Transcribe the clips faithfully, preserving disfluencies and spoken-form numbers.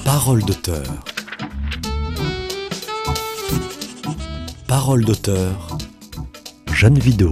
Parole d'auteur. Parole d'auteur. Jeanne Vidot.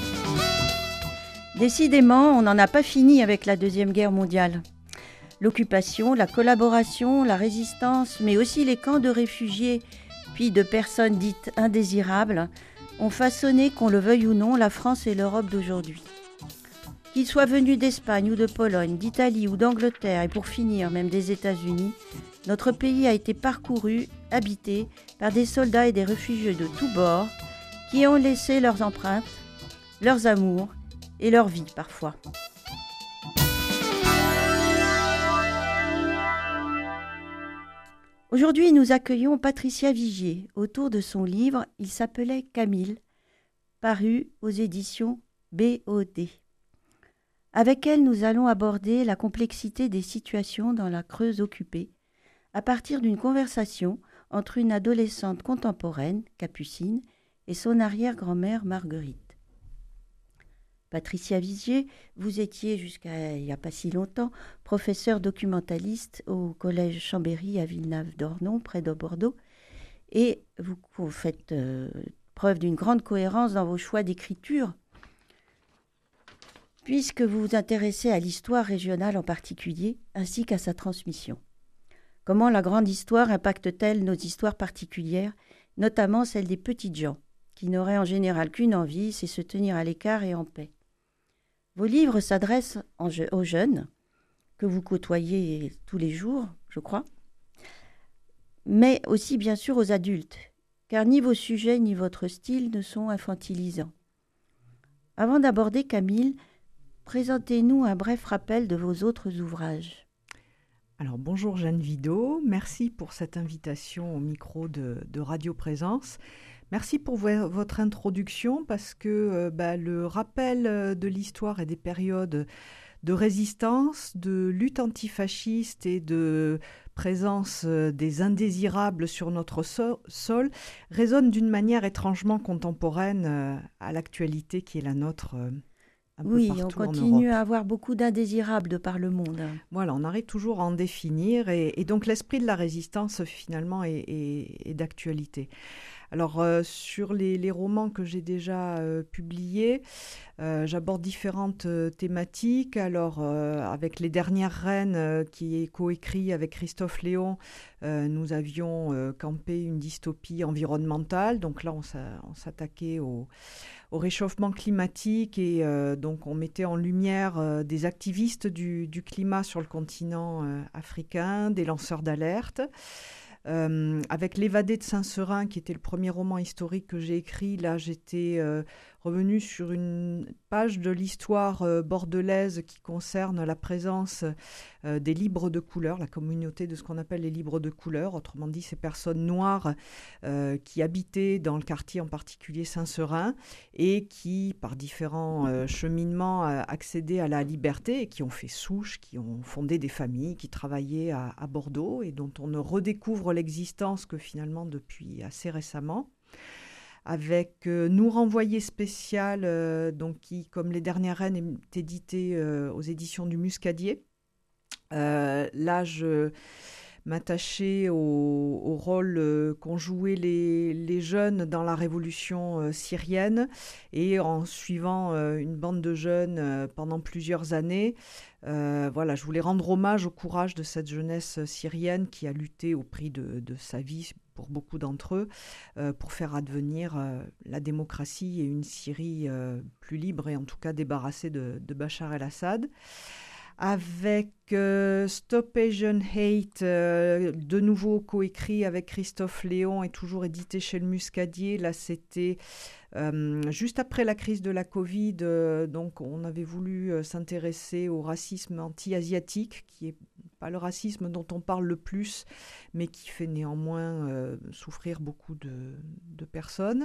Décidément, on n'en a pas fini avec la Deuxième Guerre mondiale. L'occupation, la collaboration, la résistance, mais aussi les camps de réfugiés, puis de personnes dites indésirables, ont façonné, qu'on le veuille ou non, la France et l'Europe d'aujourd'hui. Qu'ils soient venus d'Espagne ou de Pologne, d'Italie ou d'Angleterre, et pour finir même des États-Unis, notre pays a été parcouru, habité par des soldats et des réfugiés de tous bords qui ont laissé leurs empreintes, leurs amours et leur vie parfois. Aujourd'hui, nous accueillons Patricia Vigier autour de son livre « Il s'appelait Camille », paru aux éditions B O D. Avec elle, nous allons aborder la complexité des situations dans la Creuse occupée, à partir d'une conversation entre une adolescente contemporaine, Capucine, et son arrière-grand-mère Marguerite. Patricia Vigier, vous étiez jusqu'à il n'y a pas si longtemps professeure documentaliste au collège Chambéry à Villeneuve-d'Ornon, près de Bordeaux, et vous, vous faites euh, preuve d'une grande cohérence dans vos choix d'écriture, puisque vous vous intéressez à l'histoire régionale en particulier, ainsi qu'à sa transmission. Comment la grande histoire impacte-t-elle nos histoires particulières, notamment celles des petites gens, qui n'auraient en général qu'une envie, c'est se tenir à l'écart et en paix. Vos livres s'adressent aux jeunes, que vous côtoyez tous les jours, je crois, mais aussi bien sûr aux adultes, car ni vos sujets ni votre style ne sont infantilisants. Avant d'aborder Camille, présentez-nous un bref rappel de vos autres ouvrages. Alors bonjour Jeanne Vidot, merci pour cette invitation au micro de, de Radio Présence. Merci pour vo- votre introduction parce que euh, bah, le rappel de l'histoire et des périodes de résistance, de lutte antifasciste et de présence des indésirables sur notre so- sol résonne d'une manière étrangement contemporaine euh, à l'actualité qui est la nôtre. Euh, Un oui, peu on partout en continue Europe. à avoir beaucoup d'indésirables de par le monde. Voilà, on arrive toujours à en définir et, et donc l'esprit de la résistance finalement est, est, est d'actualité. Alors euh, sur les, les romans que j'ai déjà euh, publiés, euh, j'aborde différentes euh, thématiques. Alors euh, avec Les Dernières Reines euh, qui est coécrit avec Christophe Léon, euh, nous avions euh, campé une dystopie environnementale. Donc là on, s'a, on s'attaquait au au réchauffement climatique et euh, donc on mettait en lumière euh, des activistes du, du climat sur le continent euh, africain, des lanceurs d'alerte. Euh, avec L'Évadé de Saint-Seurin, qui était le premier roman historique que j'ai écrit, là j'étais euh, revenue sur une page de l'histoire euh, bordelaise qui concerne la présence euh, des libres de couleur, la communauté de ce qu'on appelle les libres de couleur, autrement dit ces personnes noires euh, qui habitaient dans le quartier en particulier Saint-Seurin et qui, par différents euh, cheminements, euh, accédaient à la liberté et qui ont fait souche, qui ont fondé des familles, qui travaillaient à, à Bordeaux et dont on ne redécouvre l'existence que finalement depuis assez récemment. Avec euh, Nous renvoyer spécial, euh, donc qui, comme Les Dernières Reines, est édité euh, aux éditions du Muscadier. Euh, là, je m'attachais au, au rôle euh, qu'ont joué les, les jeunes dans la révolution euh, syrienne et en suivant euh, une bande de jeunes euh, pendant plusieurs années. Euh, voilà, je voulais rendre hommage au courage de cette jeunesse syrienne qui a lutté au prix de, de sa vie pour beaucoup d'entre eux, euh, pour faire advenir euh, la démocratie et une Syrie euh, plus libre et en tout cas débarrassée de, de Bachar el-Assad. Avec euh, Stop Asian Hate, euh, de nouveau coécrit avec Christophe Léon et toujours édité chez le Muscadier. Là, c'était euh, juste après la crise de la Covid, euh, donc on avait voulu euh, s'intéresser au racisme anti-asiatique, qui n'est pas le racisme dont on parle le plus, mais qui fait néanmoins euh, souffrir beaucoup de, de personnes.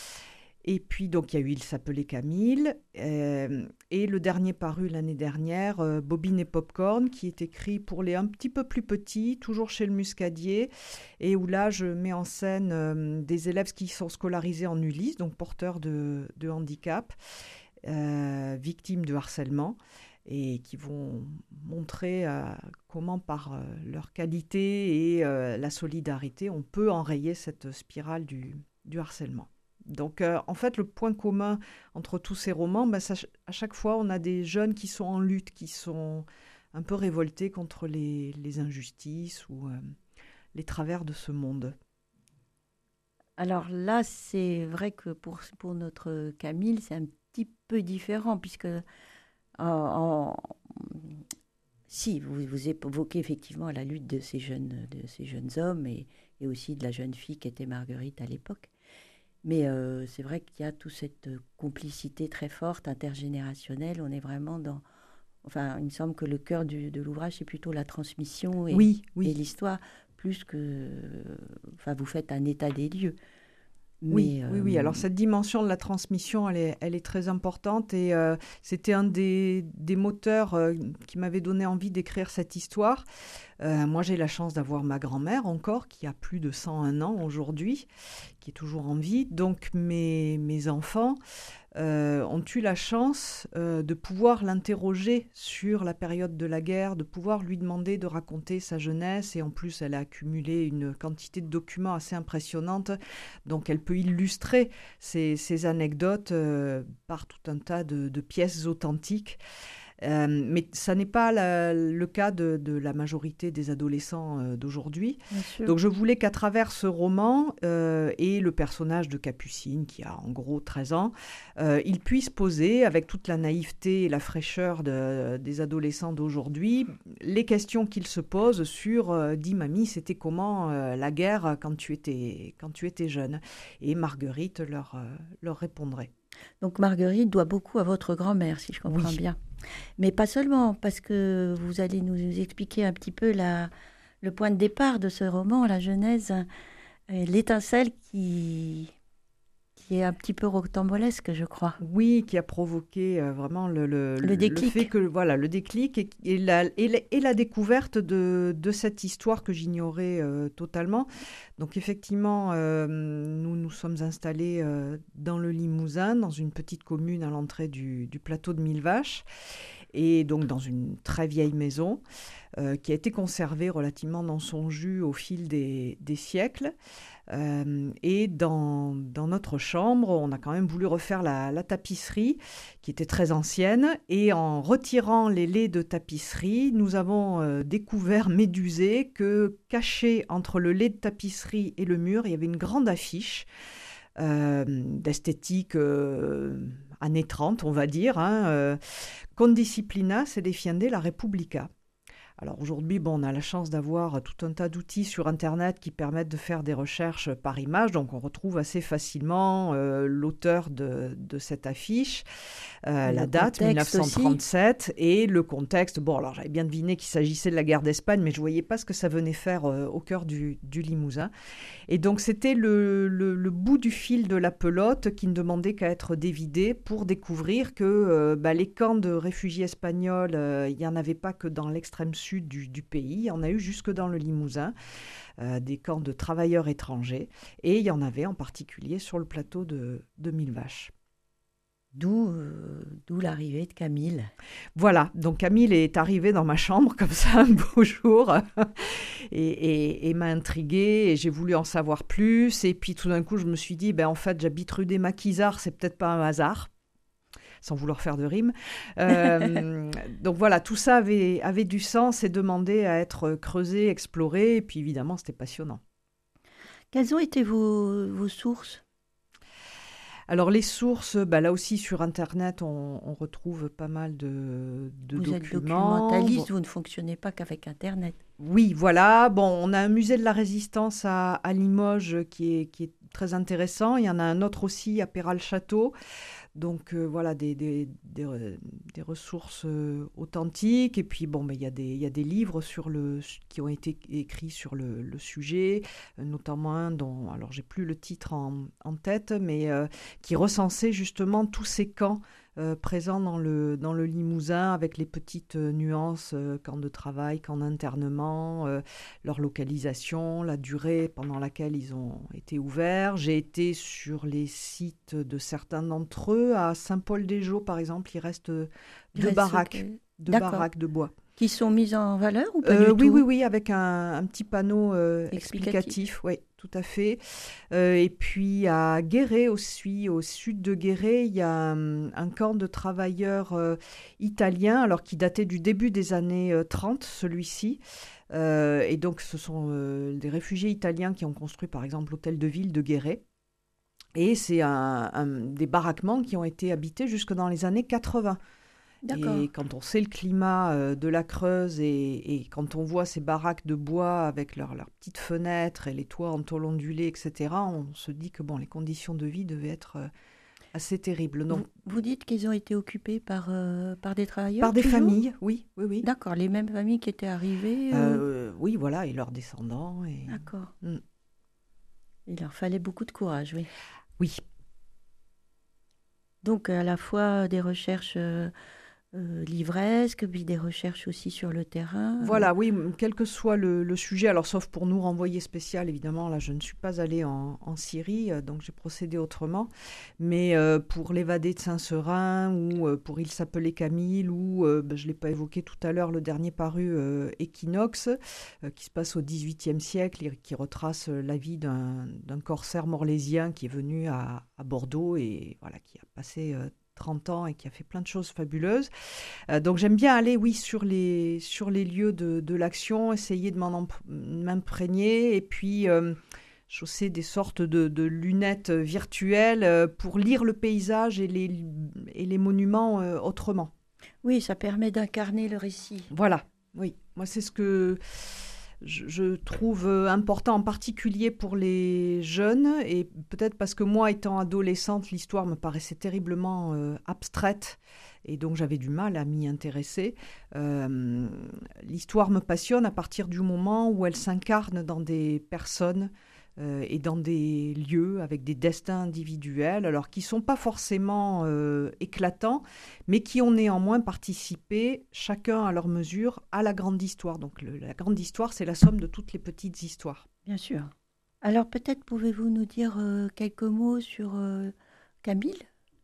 Et puis, donc, il y a eu Il s'appelait Camille. Euh, et le dernier paru l'année dernière, euh, Bobine et Popcorn, qui est écrit pour les un petit peu plus petits, toujours chez le Muscadier, et où là, je mets en scène euh, des élèves qui sont scolarisés en Ulysse, donc porteurs de, de handicap, euh, victimes de harcèlement. et qui vont montrer euh, comment par euh, leur qualité et euh, la solidarité, on peut enrayer cette spirale du, du harcèlement. Donc euh, en fait, le point commun entre tous ces romans, ben, ça, à chaque fois, on a des jeunes qui sont en lutte, qui sont un peu révoltés contre les, les injustices ou euh, les travers de ce monde. Alors là, c'est vrai que pour, pour notre Camille, c'est un petit peu différent, puisque en, en- si vous, vous évoquez effectivement la lutte de ces jeunes, de ces jeunes hommes et, et aussi de la jeune fille qui était Marguerite à l'époque. Mais euh, c'est vrai qu'il y a toute cette complicité très forte, intergénérationnelle. On est vraiment dans... Enfin, il me semble que le cœur du- de l'ouvrage, c'est plutôt la transmission et, Oui, et oui. l'histoire, plus que... Enfin, vous faites un état des lieux. Oui, Mais oui, oui. euh, Alors cette dimension de la transmission, elle est, elle est très importante et euh, c'était un des, des moteurs euh, qui m'avait donné envie d'écrire cette histoire. Euh, moi, j'ai la chance d'avoir ma grand-mère encore, qui a plus de cent un ans aujourd'hui, qui est toujours en vie. Donc mes, mes enfants euh, ont eu la chance euh, de pouvoir l'interroger sur la période de la guerre, de pouvoir lui demander de raconter sa jeunesse. Et en plus, elle a accumulé une quantité de documents assez impressionnante. Donc, elle peut illustrer ces, ces anecdotes euh, par tout un tas de, de pièces authentiques. Euh, mais ça n'est pas la- le cas de, de la majorité des adolescents euh, d'aujourd'hui. bien sûr. Donc je voulais qu'à travers ce roman euh, et le personnage de Capucine, qui a en gros treize ans, euh, il puisse poser, avec toute la naïveté et la fraîcheur de- des adolescents d'aujourd'hui, les questions qu'ils se posent sur euh, « Dis mamie, c'était comment euh, la guerre quand tu étais, quand tu étais jeune ?» Et Marguerite leur, euh, leur répondrait. Donc Marguerite doit beaucoup à votre grand-mère, si je comprends Oui. bien. Mais pas seulement, parce que vous allez nous expliquer un petit peu la, le point de départ de ce roman, la genèse, euh, l'étincelle qui, qui est un petit peu rocambolesque, je crois. Oui, qui a provoqué euh, vraiment le, le, Le le fait déclic. que, voilà, le déclic et, et la, et la, et la découverte de, de cette histoire que j'ignorais euh, totalement. Donc effectivement, euh, nous nous sommes installés euh, dans le Limousin, dans une petite commune à l'entrée du, du plateau de Mille Vaches, et donc dans une très vieille maison euh, qui a été conservée relativement dans son jus au fil des, des siècles. Euh, et dans, dans notre chambre, on a quand même voulu refaire la, la tapisserie, qui était très ancienne. Et en retirant les laits de tapisserie, nous avons euh, découvert, médusé, que caché entre le lait de tapisserie et le mur, il y avait une grande affiche euh, d'esthétique euh, années trente, on va dire, hein, euh, Condisciplina se defiende la Repubblica. Alors aujourd'hui, bon, on a la chance d'avoir tout un tas d'outils sur Internet qui permettent de faire des recherches par image, donc on retrouve assez facilement euh, l'auteur de, de cette affiche, euh, la Le date contexte mille neuf cent trente-sept et le contexte. Bon, alors j'avais bien deviné qu'il s'agissait de la guerre d'Espagne, mais je ne voyais pas ce que ça venait faire euh, au cœur du, du Limousin. Et donc c'était le, le, le bout du fil de la pelote qui ne demandait qu'à être dévidé pour découvrir que euh, bah, les camps de réfugiés espagnols, euh, il n'y en avait pas que dans l'extrême sud du, du pays, il y en a eu jusque dans le Limousin, euh, des camps de travailleurs étrangers, et il y en avait en particulier sur le plateau de, de Mille Vaches. D'où euh, d'où l'arrivée de Camille. Voilà, donc Camille est arrivée dans ma chambre comme ça un beau jour et, et, et m'a intriguée et j'ai voulu en savoir plus. Et puis tout d'un coup, je me suis dit, ben, en fait, j'habite rue des Maquisards, c'est peut-être pas un hasard, sans vouloir faire de rime. Euh, donc voilà, tout ça avait, avait du sens et demandait à être creusé, exploré. Et puis évidemment, c'était passionnant. Quelles ont été vos, vos sources? Alors les sources, bah, là aussi sur Internet, on, on retrouve pas mal de, de Vous êtes documents. documentaliste, Bon, vous ne fonctionnez pas qu'avec Internet. oui, voilà. Bon, on a un musée de la Résistance à, à Limoges qui est, qui est très intéressant. Il y en a un autre aussi à Péral-Château. Donc euh, voilà, des, des, des, des ressources euh, authentiques. Et puis bon, ben, il y a des, il y a des livres sur le, qui ont été écrits sur le, le sujet, euh, notamment un dont, alors j'ai plus le titre en, en tête, mais euh, qui recensait justement tous ces camps euh, présents dans le, dans le Limousin, avec les petites euh, nuances, euh, camps de travail, camps d'internement, euh, leur localisation, la durée pendant laquelle ils ont été ouverts. J'ai été sur les sites de certains d'entre eux, Montreux, à Saint-Paul-des-Geaux, par exemple, il reste euh, Il deux reste baraques, que- deux D'accord. baraques de bois. Qui sont mises en valeur ou pas Euh, du oui, tout? oui, oui, avec un, un petit panneau euh, Explicatif. explicatif, oui, tout à fait. Euh, et puis à Guéret aussi, au sud de Guéret, il y a un, un camp de travailleurs euh, italiens, alors qui datait du début des années euh, trente, celui-ci. Euh, et donc, ce sont euh, des réfugiés italiens qui ont construit, par exemple, l'hôtel de ville de Guéret. Et c'est un, un- des baraquements qui ont été habités jusque dans les années quatre-vingts. D'accord. Et quand on sait le climat euh, de la Creuse et, et quand on voit ces baraques de bois avec leurs leurs petites fenêtres et les toits en tôle ondulée, et cetera, on se dit que bon, les conditions de vie devaient être euh, assez terribles. Donc, Vous, vous dites qu'ils ont été occupés par, euh, par des travailleurs par des toujours? familles, oui, oui, oui. D'accord, les mêmes familles qui étaient arrivées ou- Euh, oui, voilà, et leurs descendants. Et... D'accord. Mm. Il leur fallait beaucoup de courage, oui. Oui, Donc à la fois des recherches euh, euh, livresques, puis des recherches aussi sur le terrain. voilà, oui, m- quel que soit le, le sujet, alors sauf pour nous renvoyer spécial, évidemment, là je ne suis pas allée en, en Syrie, euh, donc j'ai procédé autrement, mais euh, pour l'évadé de Saint-Seurin, ou euh, pour Il s'appelait Camille, ou euh, ben, je ne l'ai pas évoqué tout à l'heure, le dernier paru, euh, Équinoxe, euh, qui se passe au dix-huitième siècle, et qui retrace euh, la vie d'un d'un corsaire morlésien qui est venu à, à Bordeaux, et voilà, qui a passé... euh, trente ans et qui a fait plein de choses fabuleuses. Euh, donc j'aime bien aller, oui, sur les, sur les lieux de, de l'action, essayer de m'en emp- m'imprégner et puis euh, chausser des sortes de, de lunettes virtuelles euh, pour lire le paysage et les, et les monuments euh, autrement. Oui, ça permet d'incarner le récit. Voilà, oui. Moi, c'est ce que je, je trouve euh, important, en particulier pour les jeunes, et peut-être parce que moi, étant adolescente, l'histoire me paraissait terriblement euh, abstraite, et donc j'avais du mal à m'y intéresser. Euh, l'histoire me passionne à partir du moment où elle s'incarne dans des personnes euh, et dans des lieux avec des destins individuels, alors qui ne sont pas forcément euh, éclatants, mais qui ont néanmoins participé, chacun à leur mesure, à la grande histoire. Donc le- la grande histoire, c'est la somme de toutes les petites histoires. Bien sûr. Alors peut-être pouvez-vous nous dire euh, quelques mots sur euh, Camille?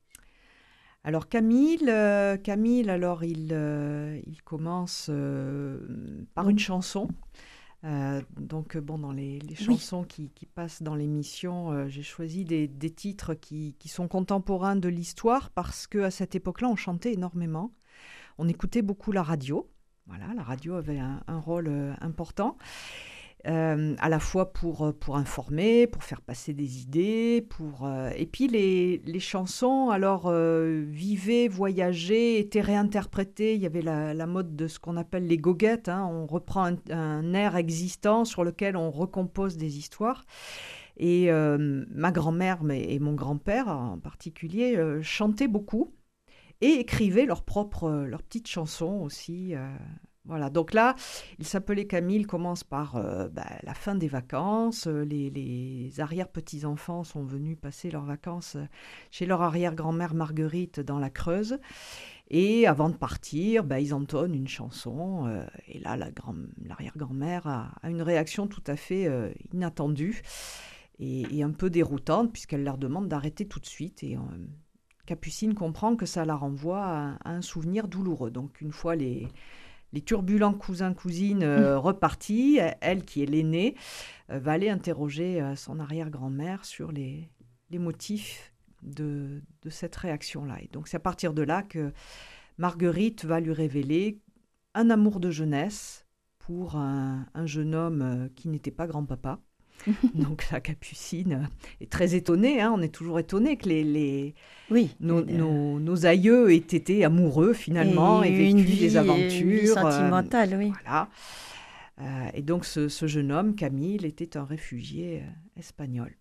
Alors Camille, euh, Camille alors il, euh, il commence euh, par une chanson. Euh, donc bon, dans les, les Oui. chansons qui, qui passent dans l'émission, euh, j'ai choisi des, des titres qui, qui sont contemporains de l'histoire parce qu'à cette époque-là, on chantait énormément. On écoutait beaucoup la radio. Voilà, la radio avait un, un rôle euh, important. Euh, à la fois pour, euh, pour informer, pour faire passer des idées, pour, euh, et puis les, les chansons, alors, euh, vivaient, voyageaient, étaient réinterprétées. Il y avait la, la mode de ce qu'on appelle les goguettes, hein. On reprend un, un air existant sur lequel on recompose des histoires. Et euh, ma grand-mère mais- et mon grand-père en particulier euh, chantaient beaucoup et écrivaient leurs propres, leurs petites chansons aussi. euh, Voilà, donc là, il s'appelait Camille, commence par euh, bah, la fin des vacances. Euh, Les, les arrière-petits-enfants sont venus passer leurs vacances euh, chez leur arrière-grand-mère Marguerite dans la Creuse. Et avant de partir, bah, ils entonnent une chanson. euh, et là, la grand- l'arrière-grand-mère a, a une réaction tout à fait euh, inattendue et, et un peu déroutante, puisqu'elle leur demande d'arrêter tout de suite. Et euh, Capucine comprend que ça la renvoie à, à un souvenir douloureux. Donc, une fois les les turbulents cousins-cousines euh, repartis, elle, qui est l'aînée, euh, va aller interroger euh, son arrière-grand-mère sur les, les motifs de, de cette réaction-là. Et donc c'est à partir de là que Marguerite va lui révéler un amour de jeunesse pour un, un jeune homme euh, qui n'était pas grand-papa. Donc la Capucine est très étonnée, hein, on est toujours étonné que les, les, Oui. nos, euh, nos, nos aïeux aient été amoureux finalement et, une vécu vie, des aventures. une vie euh, sentimentale, oui. voilà. Euh, et donc ce, ce jeune homme, Camille, était un réfugié euh, espagnol.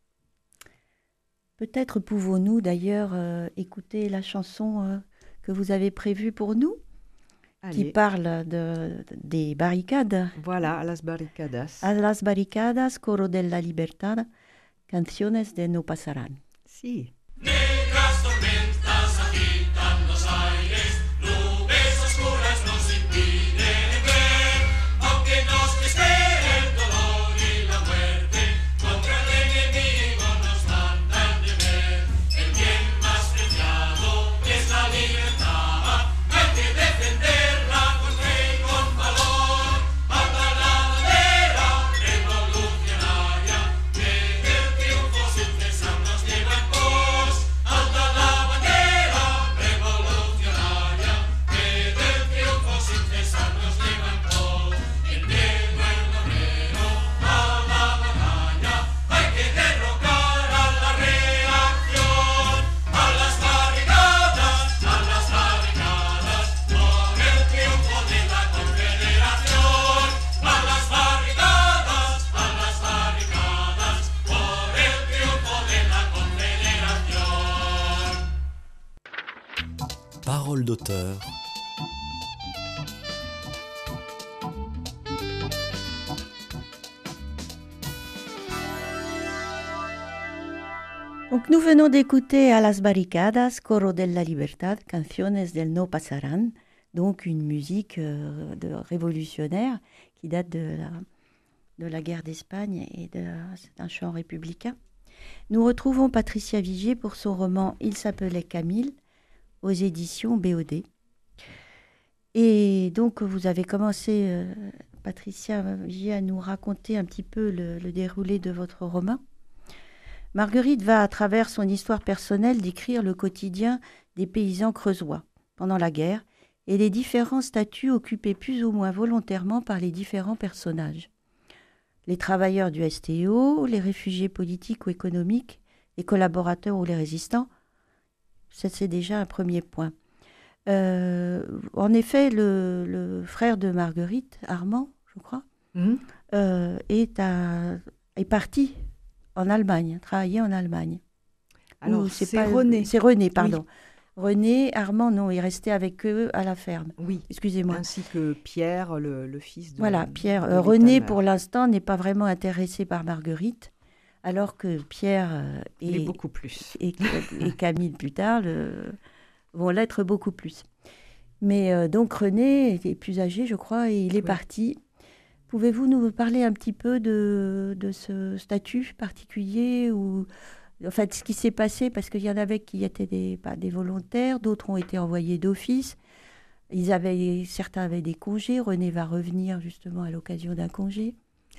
Peut-être pouvons-nous d'ailleurs euh, écouter la chanson euh, que vous avez prévue pour nous, qui Allez, parle de, des barricades. voilà, a las barricadas. A las barricadas, coro de la libertad, canciones de no pasarán. Si. Negras tormentas agitan los aires, nubes oscuras nos impiden ver, aunque nos espere el dolor y la muerte, contra el enemigo nos mandan de ver, el bien más preciado d'auteur. Donc nous venons d'écouter A las barricadas, Coro de la Libertad, Canciones del No Pasarán, donc une musique euh, de révolutionnaire qui date de la, de la guerre d'Espagne et de, c'est un chant républicain. Nous retrouvons Patricia Vigier pour son roman Il s'appelait Camille aux éditions B O D. Et donc vous avez commencé, euh, Patricia Vigier, à nous raconter un petit peu le, le déroulé de votre roman. Marguerite va, à travers son histoire personnelle, décrire le quotidien des paysans creusois pendant la guerre et les différents statuts occupés plus ou moins volontairement par les différents personnages. Les travailleurs du S T O, les réfugiés politiques ou économiques, les collaborateurs ou les résistants, ça, c'est déjà un premier point. Euh, en effet, le, le frère de Marguerite, Armand, je crois, mmh. euh, est, à, est parti en Allemagne, travailler en Allemagne. Alors, Ou c'est, c'est pas, René. C'est René, pardon. Oui. René, Armand, non, est resté avec eux à la ferme. Oui, excusez-moi. Ainsi que Pierre, le, le fils de Voilà, Pierre. De euh, René, pour l'instant, n'est pas vraiment intéressé par Marguerite, alors que Pierre euh, et, est beaucoup plus. Et, et Camille, plus tard, le, vont l'être beaucoup plus. Mais euh, donc, René était plus âgé, je crois, et il est oui. parti. Pouvez-vous nous parler un petit peu de, de ce statut particulier ou en fait ce qui s'est passé, parce qu'il y en avait qui étaient des, pas des volontaires, d'autres ont été envoyés d'office. Ils avaient, certains avaient des congés. René va revenir justement à l'occasion d'un congé.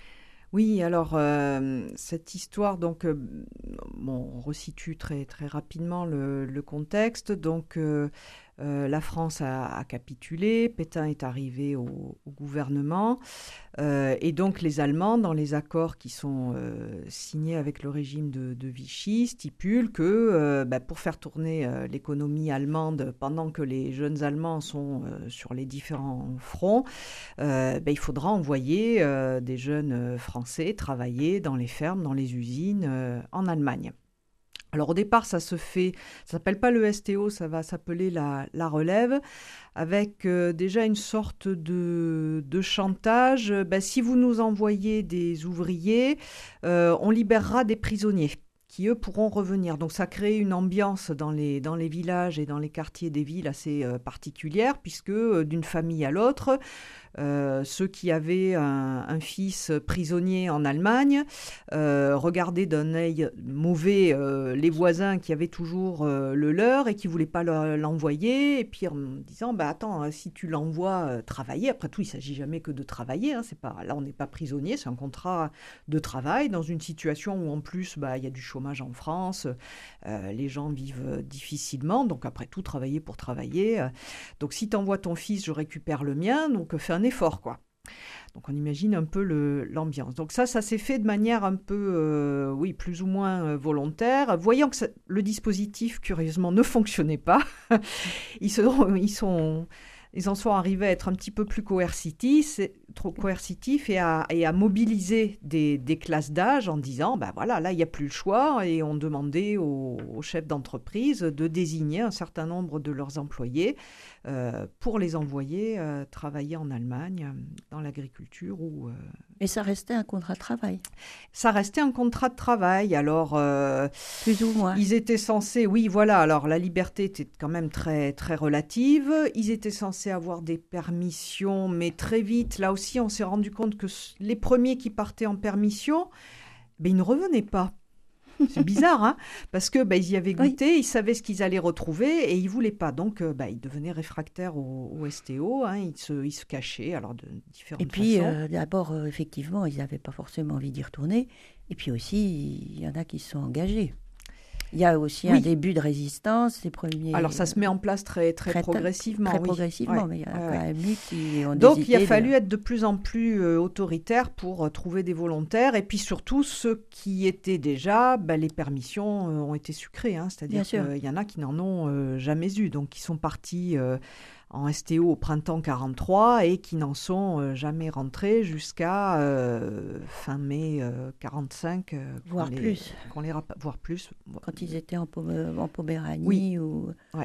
Oui, alors euh, cette histoire, donc, euh, bon, on resitue très, très rapidement le, le contexte. Donc, euh, euh, la France a, a capitulé, Pétain est arrivé au, au gouvernement, euh, et donc les Allemands, dans les accords qui sont euh, signés avec le régime de, de Vichy, stipulent que euh, bah, pour faire tourner euh, l'économie allemande pendant que les jeunes Allemands sont euh, sur les différents fronts, euh, bah, il faudra envoyer euh, des jeunes Français travailler dans les fermes, dans les usines euh, en Allemagne. Alors au départ, ça se fait, ça s'appelle pas le S T O, ça va s'appeler la, la relève, avec euh, déjà une sorte de, de chantage. Ben, si vous nous envoyez des ouvriers, euh, on libérera des prisonniers qui, eux, pourront revenir. Donc ça crée une ambiance dans les, dans les villages et dans les quartiers des villes assez euh, particulière, puisque euh, d'une famille à l'autre, Euh, ceux qui avaient un, un fils prisonnier en Allemagne euh, regardaient d'un œil mauvais euh, les voisins qui avaient toujours euh, le leur et qui ne voulaient pas le, l'envoyer, et puis en disant bah, « Attends, si tu l'envoies euh, travailler », après tout, il ne s'agit jamais que de travailler, hein, c'est pas, là on n'est pas prisonnier, c'est un contrat de travail dans une situation où en plus bah, il y a du chômage en France, euh, les gens vivent difficilement, donc après tout, travailler pour travailler. Euh, donc si tu envoies ton fils, je récupère le mien, donc fais un effort, quoi. Donc on imagine un peu le, l'ambiance. Donc ça, ça s'est fait de manière un peu, euh, oui, plus ou moins euh, volontaire. Voyant que ça, le dispositif, curieusement, ne fonctionnait pas, ils, se, ils, sont, ils en sont arrivés à être un petit peu plus coercitifs, trop coercitifs et à, et à mobiliser des, des classes d'âge en disant, ben voilà, là, il n'y a plus le choix. Et on demandait aux, aux chefs d'entreprise de désigner un certain nombre de leurs employés Euh, pour les envoyer euh, travailler en Allemagne, euh, dans l'agriculture. Ou, euh... Et ça restait un contrat de travail. Ça restait un contrat de travail. Alors, euh, plus ou moins. Ils étaient censés, oui, voilà. Alors, la liberté était quand même très, très relative. Ils étaient censés avoir des permissions, mais très vite, là aussi, on s'est rendu compte que les premiers qui partaient en permission, ben, ils ne revenaient pas. C'est bizarre, hein, parce que bah, ils y avaient goûté, oui. Ils savaient ce qu'ils allaient retrouver et ils ne voulaient pas. Donc, euh, bah, ils devenaient réfractaires au, au S T O, hein, ils, se, ils se cachaient alors de différentes façons. Et puis, façons. Euh, d'abord, euh, effectivement, ils n'avaient pas forcément envie d'y retourner. Et puis aussi, il y en a qui se sont engagés. Il y a aussi oui. un début de résistance, les premiers... Alors, ça se met en place très, très, très progressivement. Très oui. progressivement, ouais. mais il y en a ouais, quand ouais. même eu qui ont Donc, il a de... fallu être de plus en plus euh, autoritaire pour euh, trouver des volontaires. Et puis, surtout, ceux qui étaient déjà, bah, les permissions euh, ont été sucrées. Hein, c'est-à-dire qu'il y en a qui n'en ont euh, jamais eu. Donc, qui sont partis... Euh, en S T O au printemps quarante-trois et qui n'en sont euh, jamais rentrés jusqu'à euh, fin mai euh, quarante-cinq. Euh, voire les, plus. Qu'on les rap- voire plus. Quand ils étaient en, en Poméranie oui. ou... Ouais.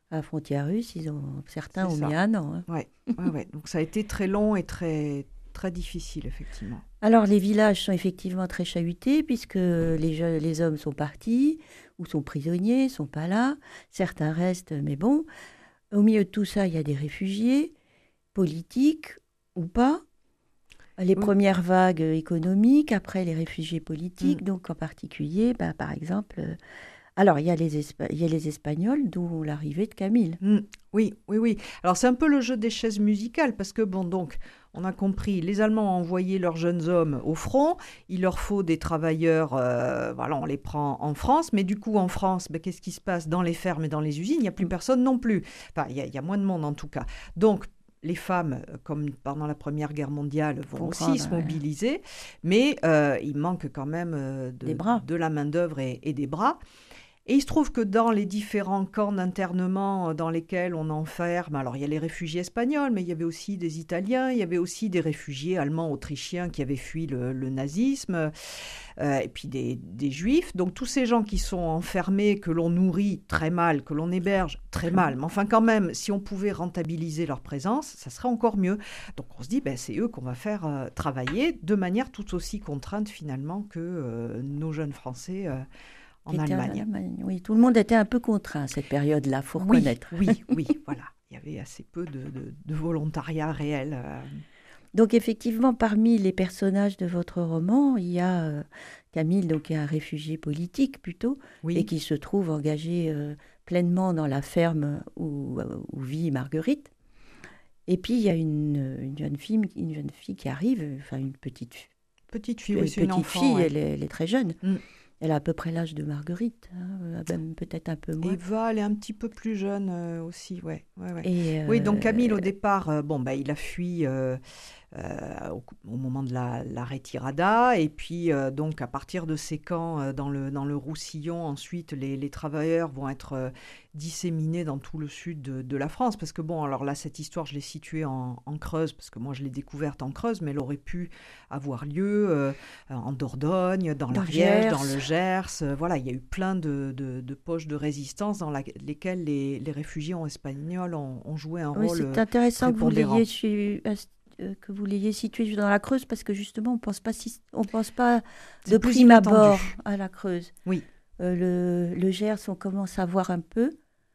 À la frontière russe, ils ont, certains C'est ont ça. mis un an. Hein. Ouais, ouais, ouais. Donc ça a été très long et très, très difficile, effectivement. Alors, les villages sont effectivement très chahutés puisque les, jeunes, les hommes sont partis ou sont prisonniers, sont pas là. Certains restent, mais bon. Au milieu de tout ça, il y a des réfugiés, politiques ou pas. Les Oui. premières vagues économiques, après les réfugiés politiques, Mm. donc en particulier, bah, par exemple... euh, alors, il y, a les Espa- il y a les Espagnols, d'où l'arrivée de Camille. Mm. Oui, oui, oui. Alors c'est un peu le jeu des chaises musicales parce que, bon, donc, on a compris, les Allemands ont envoyé leurs jeunes hommes au front, il leur faut des travailleurs, euh, voilà, on les prend en France, mais du coup, en France, ben, qu'est-ce qui se passe dans les fermes et dans les usines? Il n'y a plus Mm. personne non plus. Enfin, il y, a- il y a moins de monde en tout cas. Donc, les femmes, euh, comme pendant la Première Guerre mondiale, vont Comprendre, aussi se ouais. mobiliser, mais euh, il manque quand même euh, de, Des bras. de la main-d'œuvre et, et des bras. Et il se trouve que dans les différents camps d'internement dans lesquels on enferme, alors il y a les réfugiés espagnols, mais il y avait aussi des Italiens, il y avait aussi des réfugiés allemands, autrichiens qui avaient fui le, le nazisme, euh, et puis des, des juifs. Donc tous ces gens qui sont enfermés, que l'on nourrit très mal, que l'on héberge très mal, mais enfin quand même, si on pouvait rentabiliser leur présence, ça serait encore mieux. Donc on se dit, ben, c'est eux qu'on va faire euh, travailler de manière tout aussi contrainte finalement que euh, nos jeunes Français... Euh, en Qui était en Allemagne. Allemagne. Oui, tout le monde était un peu contraint à cette période-là, faut Oui, reconnaître. oui, oui, voilà. Il y avait assez peu de, de- de volontariat réel. euh. Donc effectivement, parmi les personnages de votre roman, il y a euh, Camille, donc qui est un réfugié politique plutôt, Oui, et qui se trouve engagé euh, pleinement dans la ferme où, euh, où vit Marguerite. Et puis il y a une, une jeune fille, une jeune fille qui arrive, enfin une petite, petite fille, une oui, c'est une petite enfant. fille, ouais. elle, est, elle est très jeune. Mm. Elle a à peu près l'âge de Marguerite, hein, même peut-être un peu moins. Eva, elle est un petit peu plus jeune euh, aussi, ouais. ouais, ouais. Et, Oui, donc Camille, au euh, départ, euh, bon, bah, il a fui euh, euh, au, au moment de la, la retirada. Et puis, euh, donc, à partir de ces camps euh, dans, le, dans le Roussillon, ensuite, les, les travailleurs vont être euh, disséminés dans tout le sud de, de la France. Parce que, bon, alors là, cette histoire, je l'ai située en, en Creuse, parce que moi, je l'ai découverte en Creuse, mais elle aurait pu avoir lieu euh, en Dordogne, dans, Dans le l'Ariège, Gers. dans le Gers. Euh, voilà, il y a eu plein de, de, de poches de résistance dans la- lesquelles les, les réfugiés en espagnols ont, ont joué un oui, rôle. c'est intéressant que vous prépondérant. l'ayez su- euh, que vous l'ayez situé dans la Creuse parce que justement on pense pas si, on pense pas C'est de plus prime inattendu. abord à la Creuse. Oui. Euh, le, le Gers, on commence à voir un peu.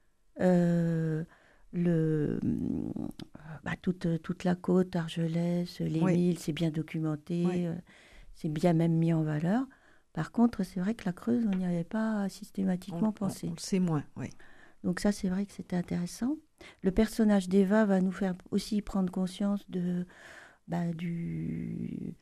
Euh, le, bah, toute, toute la côte, Argelès, les Oui. Milles, c'est bien documenté, Oui. euh, c'est bien même mis en valeur. Par contre, c'est vrai que la Creuse, on n'y avait pas On, systématiquement on- pensé. on le sait moins, oui. Donc ça, c'est vrai que c'était intéressant. Le personnage d'Eva va nous faire aussi prendre conscience de, bah, du...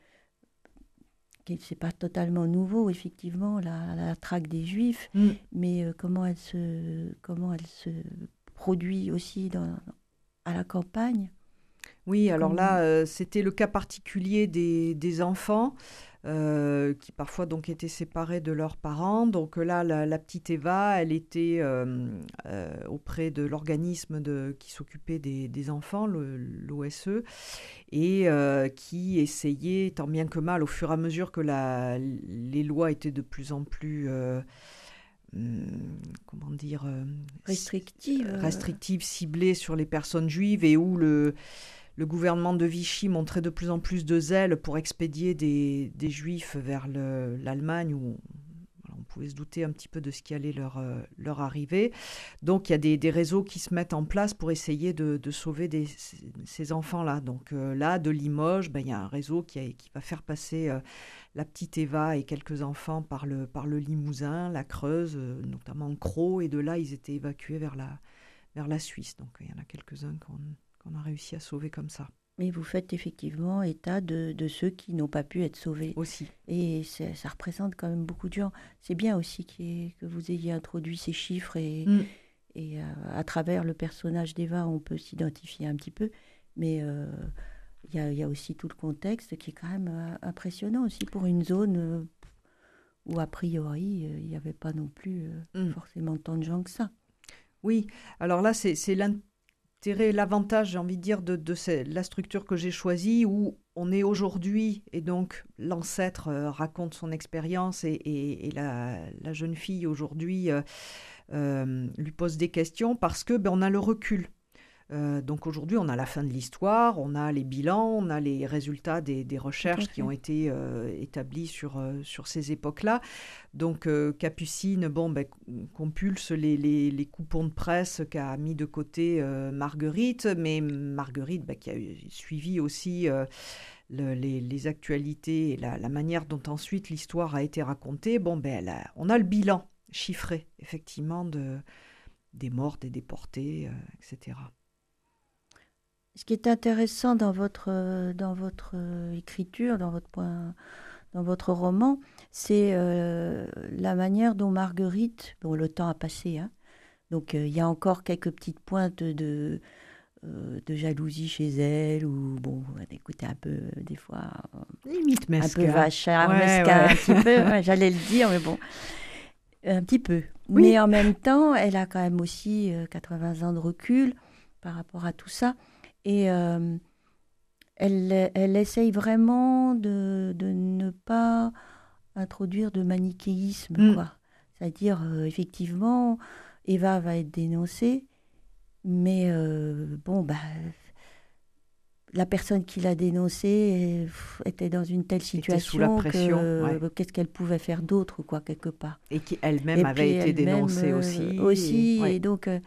que c'est pas totalement nouveau, effectivement, la, la traque des Juifs, Mm. mais euh, comment elle se, comment elle se produit aussi dans, à la campagne. Oui, alors Comme- là, euh, c'était le cas particulier des, des enfants euh, qui parfois donc étaient séparés de leurs parents. Donc là, la, la petite Eva, elle était euh, euh, auprès de l'organisme de, qui s'occupait des, des enfants, le- l'O S E, et euh, qui essayait, tant bien que mal, au fur et à mesure que la, les lois étaient de plus en plus... euh, hum, comment dire euh, Restrictive, euh, euh. restrictive, ciblée sur les personnes juives et où le, le gouvernement de Vichy montrait de plus en plus de zèle pour expédier des, des juifs vers le- l'Allemagne où voilà, on pouvait se douter un petit peu de ce qui allait leur, euh, leur arriver. Donc il y a des, des réseaux qui se mettent en place pour essayer de, de sauver des, ces, ces enfants-là. Donc euh, là, de Limoges, ben, il y a un réseau qui, a- qui va faire passer euh, la petite Eva et quelques enfants par le, par le Limousin, la Creuse, euh, notamment Crau, et de là, ils étaient évacués vers la, vers la Suisse. Donc il y en a quelques-uns qu'on qu'on a réussi à sauver comme ça Mais vous faites effectivement état de, de ceux qui n'ont pas pu être sauvés. aussi. Et c'est- ça représente quand même beaucoup de gens. C'est bien aussi qu'il y ait- que vous ayez introduit ces chiffres et, Mm. et euh, à travers le personnage d'Eva, on peut s'identifier un petit peu. Mais euh, il y, a, il y a aussi tout le contexte qui est quand même euh, impressionnant aussi pour une zone euh, où a priori euh, il n'y avait pas non plus euh, Mm. forcément tant de gens que ça. Oui, alors là, c'est c'est l'intérêt, l'avantage, j'ai envie de dire, de, de ce- la structure que j'ai choisie, où on est aujourd'hui, et donc l'ancêtre euh, raconte son expérience, et, et- et la, la jeune fille aujourd'hui euh, euh, lui pose des questions parce que ben, on a le recul. Euh, donc aujourd'hui, on a la fin de l'histoire, on a les bilans, on a les résultats des, des recherches qui ont été euh, établies sur, euh, sur ces époques-là. Donc euh, Capucine, bon, ben, compulse les, les, les coupons de presse qu'a mis de côté euh, Marguerite, mais Marguerite ben, qui a suivi aussi euh, le, les, les actualités et la, la manière dont ensuite l'histoire a été racontée. Bon, ben, elle a, on a le bilan chiffré, effectivement, de, des morts, des déportés, euh, et cetera. Ce qui est intéressant dans votre, euh, dans votre euh, écriture, dans votre, point, dans votre roman, c'est euh, la manière dont Marguerite, bon, le temps a passé, hein, donc euh, il y a encore quelques petites pointes de, euh, de jalousie chez elle, ou bon, écoutez, un peu, euh, des fois, euh, limite mesquin. Un peu vachard, ouais, mesquin, ouais. un petit peu, ouais, j'allais le dire, mais bon, un petit peu. Oui. Mais en même temps, elle a quand même aussi euh, quatre-vingts ans de recul par rapport à tout ça. Et euh, elle, elle essaye vraiment de, de ne pas introduire de manichéisme, Mm. quoi. C'est-à-dire, euh, effectivement, Eva va être dénoncée, mais euh, bon, bah, la personne qui l'a dénoncée euh, était dans une telle situation sous la pression, que ouais. qu'est-ce qu'elle pouvait faire d'autre, quoi, quelque part. Et qui elle-même Et avait puis été elle-même, dénoncée euh, aussi. aussi, et, ouais. et donc... euh,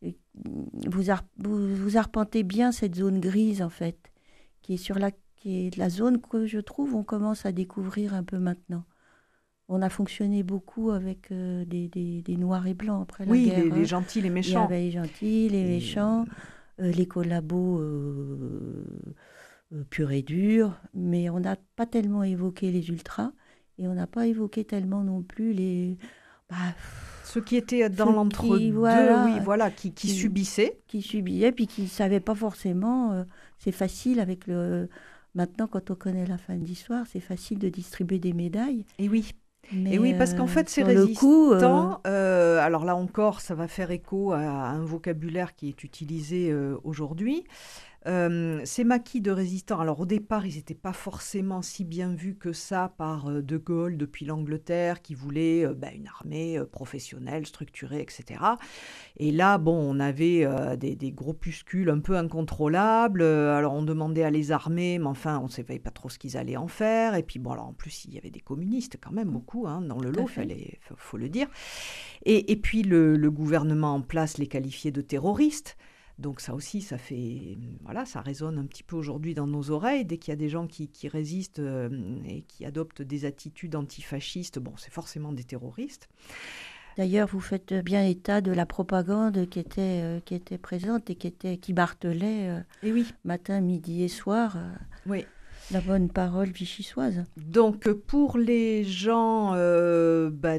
Vous, ar- vous, vous arpentez bien cette zone grise, en fait, qui est, sur la, qui est la zone que je trouve on commence à découvrir un peu maintenant. On a fonctionné beaucoup avec euh, des, des, des noirs et blancs après Oui, la guerre. les, les hein. gentils, les Il y méchants. avait les gentils, les Et, méchants, euh, les collabos euh, euh, purs et durs, mais on n'a pas tellement évoqué les ultras, et on n'a pas évoqué tellement non plus les... Bah, Ceux qui étaient dans Ceux l'entre-deux, qui, voilà, oui, voilà, qui, qui qui- subissaient. qui subillaient, puis qui ne savaient pas forcément. euh, c'est facile avec le. Maintenant, quand on connaît la fin de l'histoire, c'est facile de distribuer des médailles. Et oui, Mais et oui, parce qu'en euh, fait, ces sur le coup, euh, résistants, euh, alors là encore, ça va faire écho à un vocabulaire qui est utilisé euh, aujourd'hui. Euh, ces maquis de résistants, alors au départ, ils n'étaient pas forcément si bien vus que ça par euh, De Gaulle depuis l'Angleterre, qui voulait euh, bah, une armée euh, professionnelle, structurée, et cetera. Et là, bon, on avait euh, des, des groupuscules un peu incontrôlables. Euh, alors, on demandait à les armer, mais enfin, on ne savait pas trop ce qu'ils allaient en faire. Et puis, bon, alors, en plus, il y avait des communistes quand même, beaucoup, hein, dans le Tout à lot, fait. il faut, faut le dire. Et, et puis, le, le gouvernement en place les qualifiait de terroristes. Donc ça aussi, ça fait, voilà, ça résonne un petit peu aujourd'hui dans nos oreilles. Dès qu'il y a des gens qui, qui résistent euh, et qui adoptent des attitudes antifascistes, bon, c'est forcément des terroristes. d'ailleurs, vous faites bien état de la propagande qui était, euh, qui était présente et qui, était, qui martelait euh, Et oui, matin, midi et soir euh, oui. la bonne parole vichysoise. Donc pour les gens euh, bah,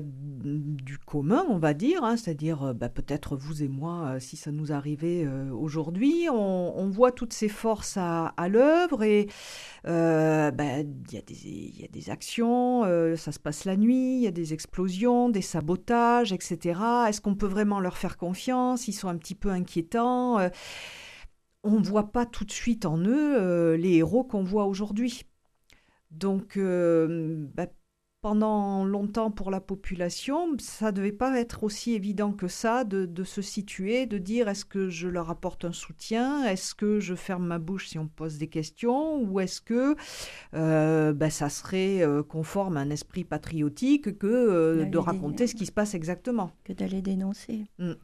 du commun, on va dire, hein, c'est-à-dire euh, bah, peut-être vous et moi, euh, si ça nous arrivait euh, aujourd'hui, on, on voit toutes ces forces à, à l'œuvre et euh, bah, y a des, il y a des actions, euh, ça se passe la nuit, il y a des explosions, des sabotages, et cetera. Est-ce qu'on peut vraiment leur faire confiance? Ils sont un petit peu inquiétants. euh, On ne voit pas tout de suite en eux euh, les héros qu'on voit aujourd'hui. Donc, euh, bah, pendant longtemps pour la population, ça ne devait pas être aussi évident que ça de, de se situer, de dire est-ce que je leur apporte un soutien, est-ce que je ferme ma bouche si on me pose des questions, ou est-ce que euh, bah, ça serait euh, conforme à un esprit patriotique que euh, D'aller de raconter dé- ce qui se passe exactement. Que d'aller dénoncer. Mm.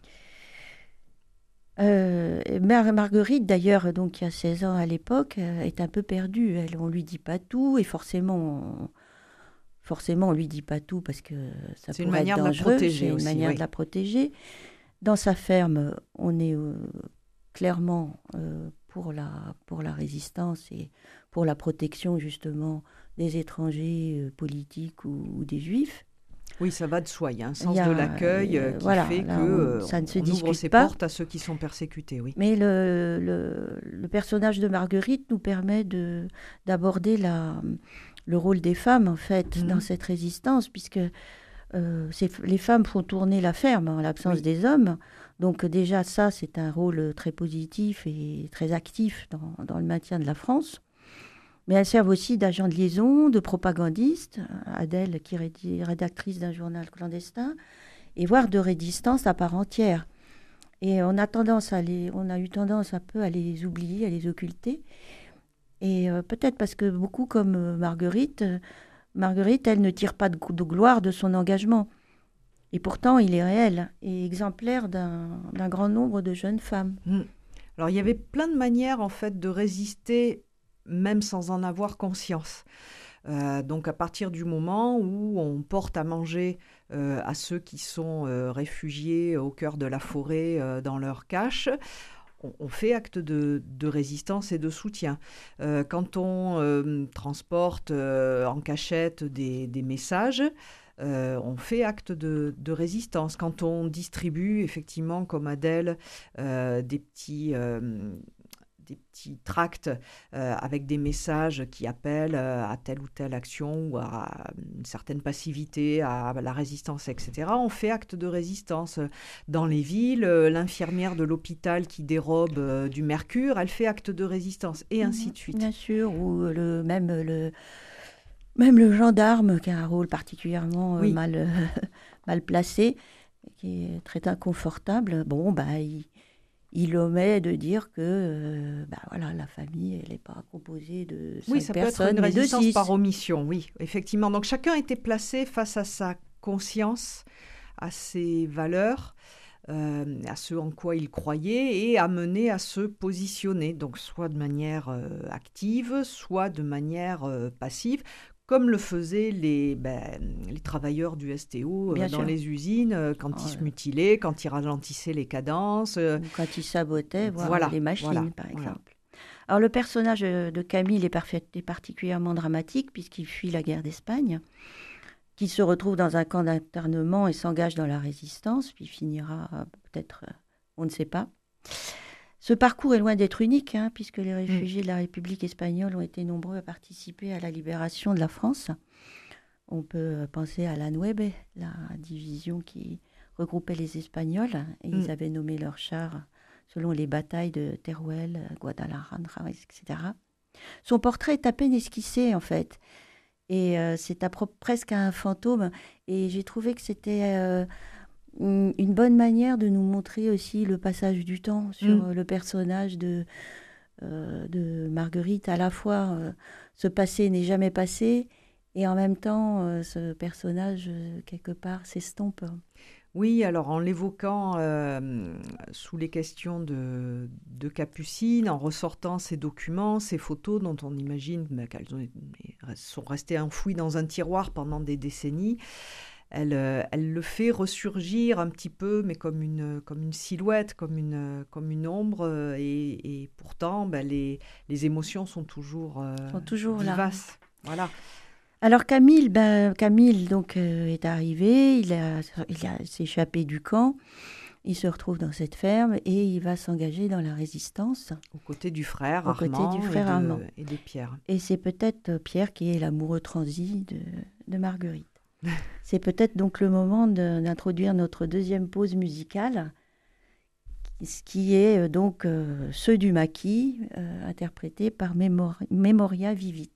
Euh, Mère Marguerite, d'ailleurs, donc qui a seize ans à l'époque, euh, est un peu perdue. Elle, on lui dit pas tout, et forcément, on, forcément, on lui dit pas tout parce que ça C'est une pourrait manière être de la dangereux. protéger C'est une aussi, manière oui. de la protéger. Dans sa ferme, on est euh, clairement euh, pour la pour la résistance et pour la protection justement des étrangers euh, politiques ou, ou des juifs. Oui, ça va de soi. Il y a un sens Il y a, de l'accueil euh, euh, qui voilà, fait là, que on- euh, ça ne se on ouvre discute ses pas. portes à ceux qui sont persécutés. Oui. Mais le, le, le personnage de Marguerite nous permet de, d'aborder la, le rôle des femmes, en fait, Mhm. dans cette résistance, puisque euh, c'est- les femmes font tourner la ferme en l'absence Oui. des hommes. Donc déjà, ça, c'est un rôle très positif et très actif dans, dans le maintien de la France. Mais elles servent aussi d'agents de liaison, de propagandistes. Adèle, qui est rédi- rédactrice d'un journal clandestin, et voire de résistance à part entière. Et on a tendance à les, on a eu tendance un peu à les oublier, à les occulter. Et euh, peut-être parce que beaucoup comme euh, Marguerite, euh, Marguerite, elle ne tire pas de, de gloire de son engagement. Et pourtant, il est réel et exemplaire d'un, d'un grand nombre de jeunes femmes. Mmh. Alors, il y avait plein de manières, en fait, de résister, même sans en avoir conscience. Euh, donc, à partir du moment où on porte à manger euh, à ceux qui sont euh, réfugiés au cœur de la forêt euh, dans leur cache, on, on fait acte de, de résistance et de soutien. Euh, quand on euh, transporte euh, en cachette des, des messages, Euh, on fait acte de, de résistance. Quand on distribue, effectivement, comme Adèle, euh, des petits... Euh, des petits tracts euh, avec des messages qui appellent euh, à telle ou telle action ou à une certaine passivité, à la résistance, et cetera. On fait acte de résistance. Dans les villes, euh, l'infirmière de l'hôpital qui dérobe euh, du mercure, elle fait acte de résistance, et ainsi de suite. Bien sûr, ou le, même, le, même le gendarme qui a un rôle particulièrement euh, Oui. mal, euh, mal placé, qui est très inconfortable, bon, bah, il... il omet de dire que euh, bah voilà, la famille, elle n'est pas composée de cinq Oui, ça peut être personnes, une mais de résistance six. par omission, oui, effectivement. Donc chacun était placé face à sa conscience, à ses valeurs, euh, à ce en quoi il croyait et amené à se positionner, donc soit de manière euh, active, soit de manière euh, passive, comme le faisaient les, ben, les travailleurs du S T O euh, Bien dans sûr. les usines, euh, quand Oh, ils se ouais. mutilaient, quand ils ralentissaient les cadences. euh, Ou quand il sabotait, voire Voilà, les machines, voilà, par voilà. exemple. Alors, le personnage euh, de Camille est, parfait, est particulièrement dramatique puisqu'il fuit la guerre d'Espagne, qu'il se retrouve dans un camp d'internement et s'engage dans la résistance, puis finira euh, peut-être, euh, on ne sait pas. Ce parcours est loin d'être unique, hein, puisque les réfugiés de la République espagnole ont été nombreux à participer à la libération de la France. On peut penser à la Nueve, la division qui regroupait les Espagnols, et Mm. ils avaient nommé leurs chars selon les batailles de Teruel, Guadalajara, et cetera. Son portrait est à peine esquissé, en fait, et euh, c'est à pro- presque un fantôme, et j'ai trouvé que c'était euh, une une bonne manière de nous montrer aussi le passage du temps sur Mm. euh, le personnage de, euh, de Marguerite. À la fois, euh, ce passé n'est jamais passé, et en même temps, euh, ce personnage, euh, quelque part, s'estompe. Oui, alors en l'évoquant euh, sous les questions de, de Capucine, en ressortant ces documents, ces photos dont on imagine bah, qu'elles ont, sont restées enfouies dans un tiroir pendant des décennies, elle, euh, elle le fait ressurgir un petit peu, mais comme une, comme une silhouette, comme une, comme une ombre, euh, et, et pourtant bah, les, les émotions sont toujours, euh, Sont toujours là. vivaces. Voilà. Alors Camille, ben, Camille donc, euh, est arrivé, il, a, il a, s'est échappé du camp, il se retrouve dans cette ferme et il va s'engager dans la résistance. Aux côtés du frère Aux côtés Armand du frère et, de, Armand. et de Pierre. Et c'est peut-être euh, Pierre qui est l'amoureux transi de, de Marguerite. C'est peut-être donc le moment de- d'introduire notre deuxième pause musicale, ce qui est euh, donc euh, Ceux du maquis, euh, interprété par Mémor- Memoria Vivit.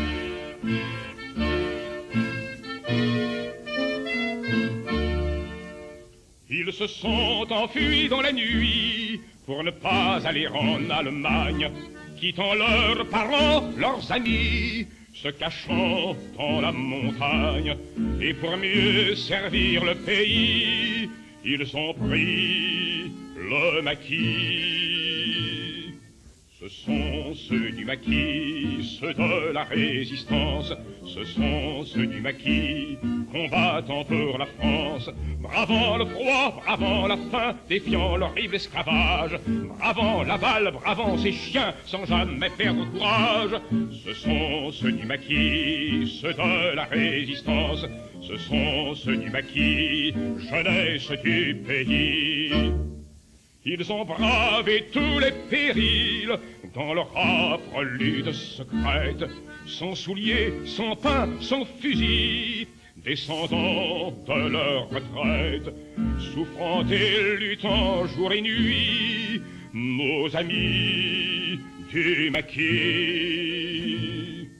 Ils se sont enfuis dans la nuit pour ne pas aller en Allemagne, quittant leurs parents, leurs amis, se cachant dans la montagne. Et pour mieux servir le pays, ils ont pris le maquis. Ce sont ceux du maquis, ceux de la résistance. Ce sont ceux du maquis, combattant pour la France. Bravant le froid, bravant la faim, défiant l'horrible esclavage. Bravant la balle, bravant ces chiens, sans jamais perdre courage. Ce sont ceux du maquis, ceux de la résistance. Ce sont ceux du maquis, jeunesse du pays. Ils ont bravé tous les périls dans leur âpre lutte secrète, sans souliers, sans pain, sans fusil, descendant de leur retraite, souffrant et luttant jour et nuit, nos amis du maquis.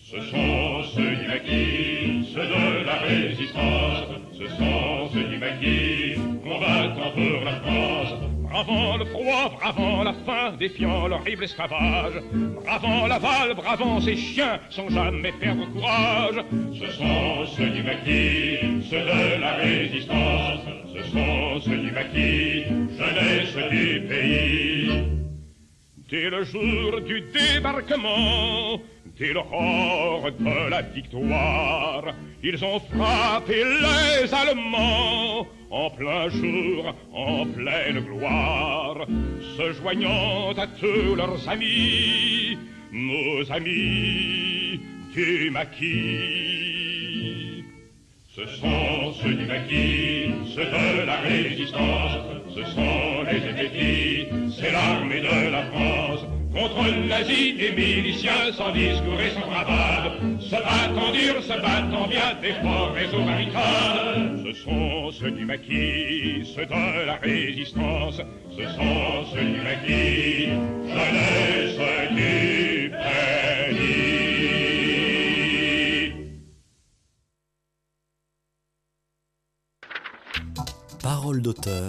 Ce sont ceux du maquis, ceux de la résistance, ce sont ceux du maquis, combattant pour la France. Bravant le froid, bravant la faim, défiant l'horrible esclavage, bravant l'aval, bravant ces chiens, sans jamais perdre courage. Ce sont ceux du maquis, ceux de la résistance, ce sont ceux du maquis, jeunesse du pays. Dès le jour du débarquement, dès l'aurore de la victoire, ils ont frappé les Allemands en plein jour, en pleine gloire, se joignant à tous leurs amis, nos amis du maquis. Ce sont ceux du maquis, ceux de la résistance, ce sont les effectifs, c'est l'armée de la France. Contre le nazi, des miliciens sans discours et sans bravade, se battant dur, se battant bien, des forêts aux barricades. Ce sont ceux du maquis, ceux de la résistance, ce sont ceux du maquis, jeunesse du pays. Parole d'auteur.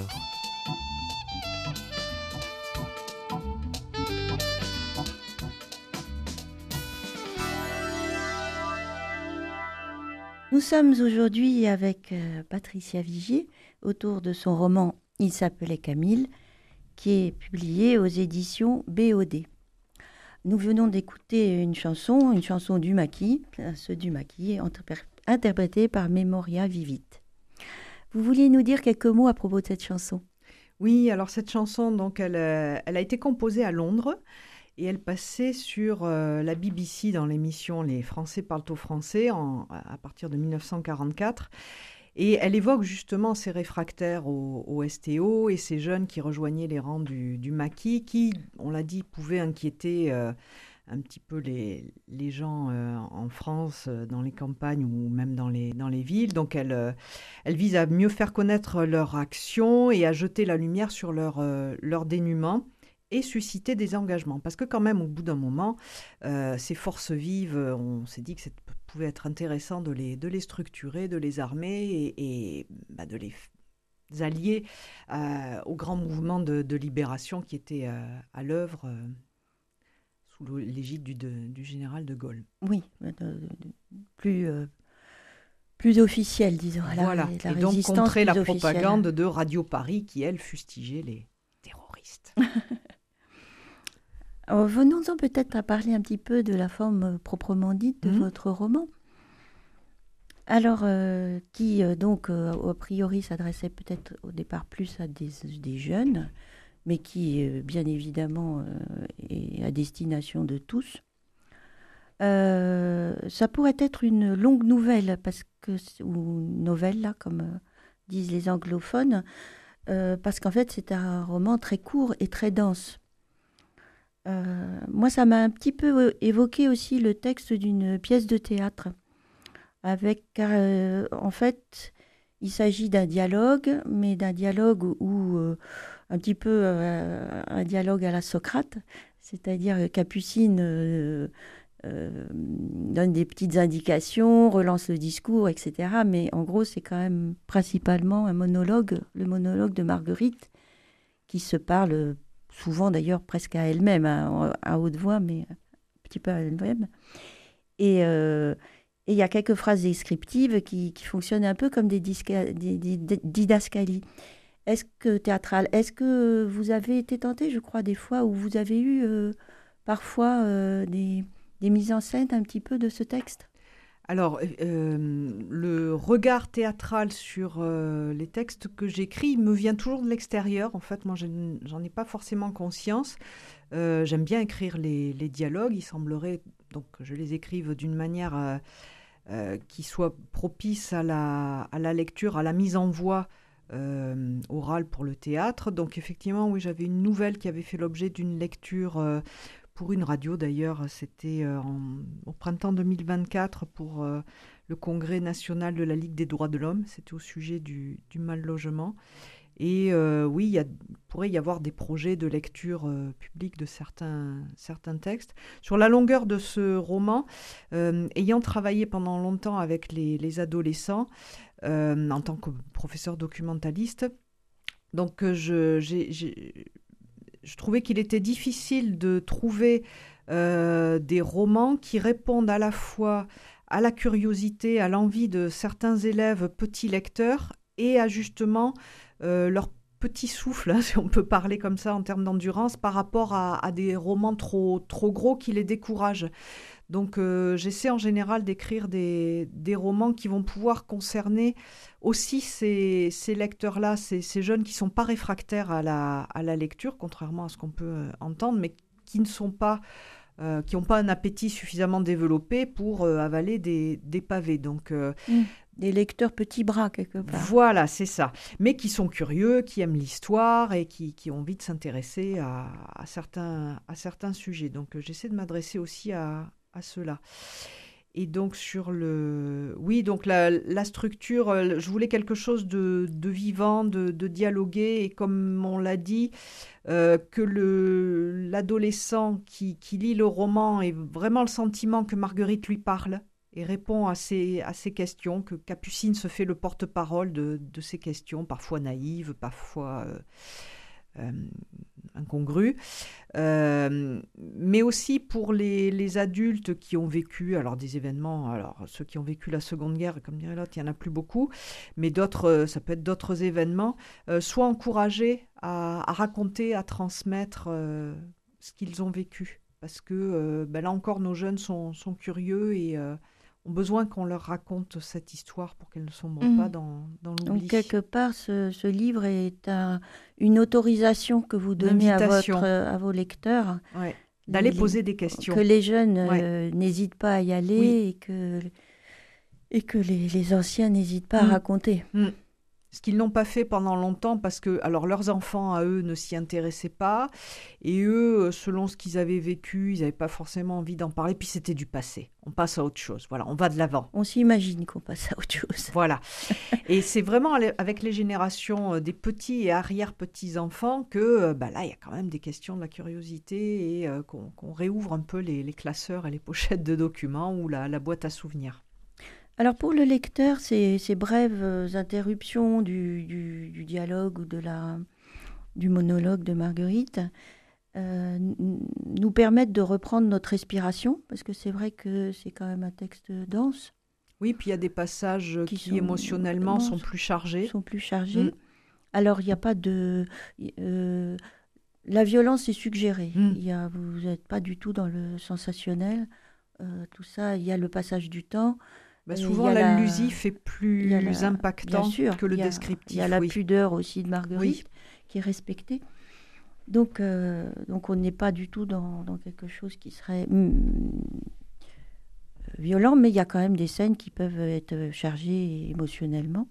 Nous sommes aujourd'hui avec euh, Patricia Vigier autour de son roman « Il s'appelait Camille » qui est publié aux éditions B O D. Nous venons d'écouter une chanson, une chanson du Maquis, ceux du Maquis, interprétée par Memoria Vivit. Vous vouliez nous dire quelques mots à propos de cette chanson ? Oui, alors cette chanson, donc, elle, euh, elle a été composée à Londres et elle passait sur euh, la B B C dans l'émission Les Français parlent au français en, à partir de dix-neuf cent quarante-quatre. Et elle évoque justement ces réfractaires au, au S T O et ces jeunes qui rejoignaient les rangs du, du maquis qui, on l'a dit, pouvaient inquiéter euh, un petit peu les, les gens euh, en France, euh, dans les campagnes ou même dans les, dans les villes. Donc elle, euh, elle vise à mieux faire connaître leur action et à jeter la lumière sur leur, euh, leur dénuement et susciter des engagements. Parce que quand même, au bout d'un moment, euh, ces forces vives, on s'est dit que ça pouvait être intéressant de les, de les structurer, de les armer et, et bah, de les f- allier euh, au grand mouvement de, de libération qui était euh, à l'œuvre euh, sous l'égide du, de, du général de Gaulle. Oui, euh, de- de- plus, euh, plus officiel, disons. La, Voilà, la et donc résistance contrer la plus officielle. propagande de Radio Paris qui, elle, fustigeait les terroristes. Alors, venons-en peut-être à parler un petit peu de la forme euh, proprement dite de Mhm. votre roman. Alors, euh, qui euh, donc, euh, a priori, s'adressait peut-être au départ plus à des, des jeunes, mais qui, euh, bien évidemment, euh, est à destination de tous. Euh, ça pourrait être une longue nouvelle, parce que, ou novelle, là, comme euh, disent les anglophones, euh, parce qu'en fait, c'est un roman très court et très dense. Euh, moi, ça m'a un petit peu évoqué aussi le texte d'une pièce de théâtre. Avec, euh, en fait, il s'agit d'un dialogue, mais d'un dialogue où, euh, un petit peu euh, un dialogue à la Socrate, c'est-à-dire que Capucine euh, euh, donne des petites indications, relance le discours, et cetera. Mais en gros, c'est quand même principalement un monologue, le monologue de Marguerite, qui se parle souvent d'ailleurs presque à elle-même, à, à haute voix, mais un petit peu à elle-même. Et euh, il y a quelques phrases descriptives qui, qui fonctionnent un peu comme des, disca, des, des, des didascalies. Est-ce que théâtral, est-ce que vous avez été tenté, je crois, des fois où vous avez eu euh, parfois euh, des, des mises en scène un petit peu de ce texte ? Alors, euh, le regard théâtral sur euh, les textes que j'écris me vient toujours de l'extérieur. En fait, moi, je n- j'en ai pas forcément conscience. Euh, j'aime bien écrire les, les dialogues. Il semblerait donc que je les écrive d'une manière euh, euh, qui soit propice à la, à la lecture, à la mise en voix euh, orale pour le théâtre. Donc, effectivement, oui, j'avais une nouvelle qui avait fait l'objet d'une lecture euh, pour une radio d'ailleurs, c'était euh, en, au printemps deux mille vingt-quatre pour euh, le congrès national de la Ligue des droits de l'homme, c'était au sujet du, du mal logement. Et euh, oui, il y a, pourrait y avoir des projets de lecture euh, publique de certains, certains textes. Sur la longueur de ce roman, euh, ayant travaillé pendant longtemps avec les, les adolescents, euh, en tant que professeur documentaliste, donc euh, je, j'ai, j'ai, je trouvais qu'il était difficile de trouver euh, des romans qui répondent à la fois à la curiosité, à l'envie de certains élèves petits lecteurs et à justement euh, leur petit souffle, hein, si on peut parler comme ça en termes d'endurance, par rapport à, à des romans trop, trop gros qui les découragent. Donc euh, j'essaie en général d'écrire des, des romans qui vont pouvoir concerner aussi ces, ces lecteurs-là, ces, ces jeunes qui ne sont pas réfractaires à la, à la lecture, contrairement à ce qu'on peut euh, entendre, mais qui ne sont pas... Euh, qui n'ont pas un appétit suffisamment développé pour euh, avaler des, des pavés. Donc, euh, mmh. Des lecteurs petits bras, quelque part. Voilà, c'est ça. Mais qui sont curieux, qui aiment l'histoire et qui, qui ont envie de s'intéresser à, à, certains, à certains sujets. Donc, euh, j'essaie de m'adresser aussi à, à ceux-là. Et donc, sur le... Oui, donc la, la structure, euh, je voulais quelque chose de, de vivant, de, de dialogué. Et comme on l'a dit, euh, que le, l'adolescent qui, qui lit le roman ait vraiment le sentiment que Marguerite lui parle et répond à ses, à ses questions, que Capucine se fait le porte-parole de, de ces questions, parfois naïves, parfois... Euh, Euh, incongru, euh, mais aussi pour les, les adultes qui ont vécu alors des événements, alors ceux qui ont vécu la Seconde Guerre, comme dirait l'autre, il n'y en a plus beaucoup, mais d'autres, ça peut être d'autres événements, euh, soient encouragés à, à raconter, à transmettre euh, ce qu'ils ont vécu, parce que euh, ben là encore nos jeunes sont, sont curieux et euh, ont besoin qu'on leur raconte cette histoire pour qu'elle ne sombre mmh. pas dans, dans l'oubli. Donc, quelque part, ce, ce livre est un, une autorisation que vous donnez à, votre, à vos lecteurs. Ouais. D'aller les, poser des questions. Que les jeunes ouais. euh, n'hésitent pas à y aller oui. et que, et que les, les anciens n'hésitent pas mmh. à raconter. Mmh. Ce qu'ils n'ont pas fait pendant longtemps parce que alors leurs enfants, à eux, ne s'y intéressaient pas. Et eux, selon ce qu'ils avaient vécu, ils n'avaient pas forcément envie d'en parler. Puis c'était du passé. On passe à autre chose. Voilà, on va de l'avant. On s'imagine qu'on passe à autre chose. Voilà. Et c'est vraiment avec les générations des petits et arrière-petits-enfants que bah là, il y a quand même des questions de la curiosité et euh, qu'on, qu'on réouvre un peu les, les classeurs et les pochettes de documents ou la, la boîte à souvenirs. Alors pour le lecteur, ces, ces brèves interruptions du, du, du dialogue ou de la, du monologue de Marguerite euh, n- nous permettent de reprendre notre respiration, parce que c'est vrai que c'est quand même un texte dense. Oui, puis il y a des passages qui, qui sont, émotionnellement sont plus chargés. Sont plus chargés. Mmh. Alors il n'y a pas de... Euh, la violence est suggérée. Mmh. Il y a, vous n'êtes pas du tout dans le sensationnel. Euh, tout ça, il y a le passage du temps. Bah souvent, l'allusif la... est plus la... impactant sûr, que le y a, descriptif. Il y a la oui. pudeur aussi de Marguerite oui. qui est respectée. Donc, euh, donc on n'est pas du tout dans, dans quelque chose qui serait mm, violent, mais il y a quand même des scènes qui peuvent être chargées émotionnellement.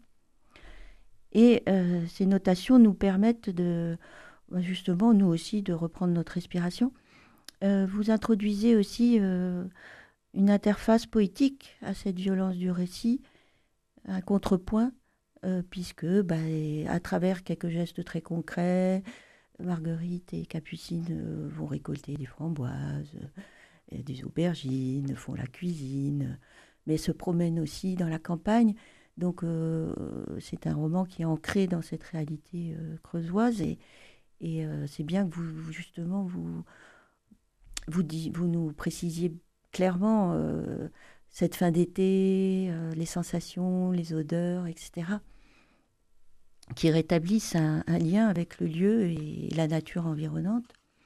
Et euh, ces notations nous permettent de, justement, nous aussi, de reprendre notre respiration. Euh, vous introduisez aussi... Euh, une interface poétique à cette violence du récit, un contrepoint, euh, puisque bah, à travers quelques gestes très concrets, Marguerite et Capucine euh, vont récolter des framboises, euh, des aubergines, font la cuisine, mais se promènent aussi dans la campagne. Donc euh, c'est un roman qui est ancré dans cette réalité euh, creusoise et, et euh, c'est bien que vous, justement, vous, vous, dit, vous nous précisiez clairement, euh, cette fin d'été, euh, les sensations, les odeurs, et cetera, qui rétablissent un, un lien avec le lieu et la nature environnante.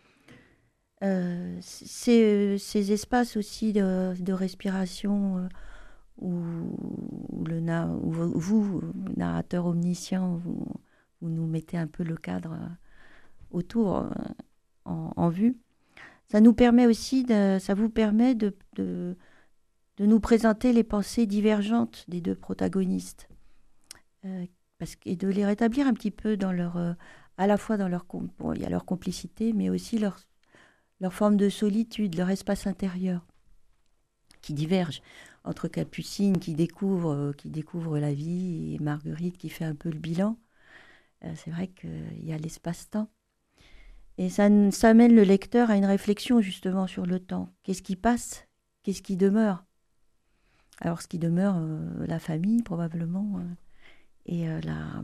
Euh, ces, ces espaces aussi de, de respiration euh, où, où, le na, où vous, narrateur omniscient, vous, vous nous mettez un peu le cadre autour euh, en, en vue. Ça nous permet aussi, de, ça vous permet de, de, de nous présenter les pensées divergentes des deux protagonistes, euh, parce, et de les rétablir un petit peu dans leur, euh, à la fois dans leur, bon, il y a leur complicité, mais aussi leur, leur forme de solitude, leur espace intérieur, qui diverge entre Capucine qui découvre, euh, qui découvre la vie et Marguerite qui fait un peu le bilan. euh, c'est vrai qu'il y a l'espace-temps. Et ça, ça amène le lecteur à une réflexion justement sur le temps. Qu'est-ce qui passe? Qu'est-ce qui demeure? Alors ce qui demeure, euh, la famille probablement, euh, et euh, la,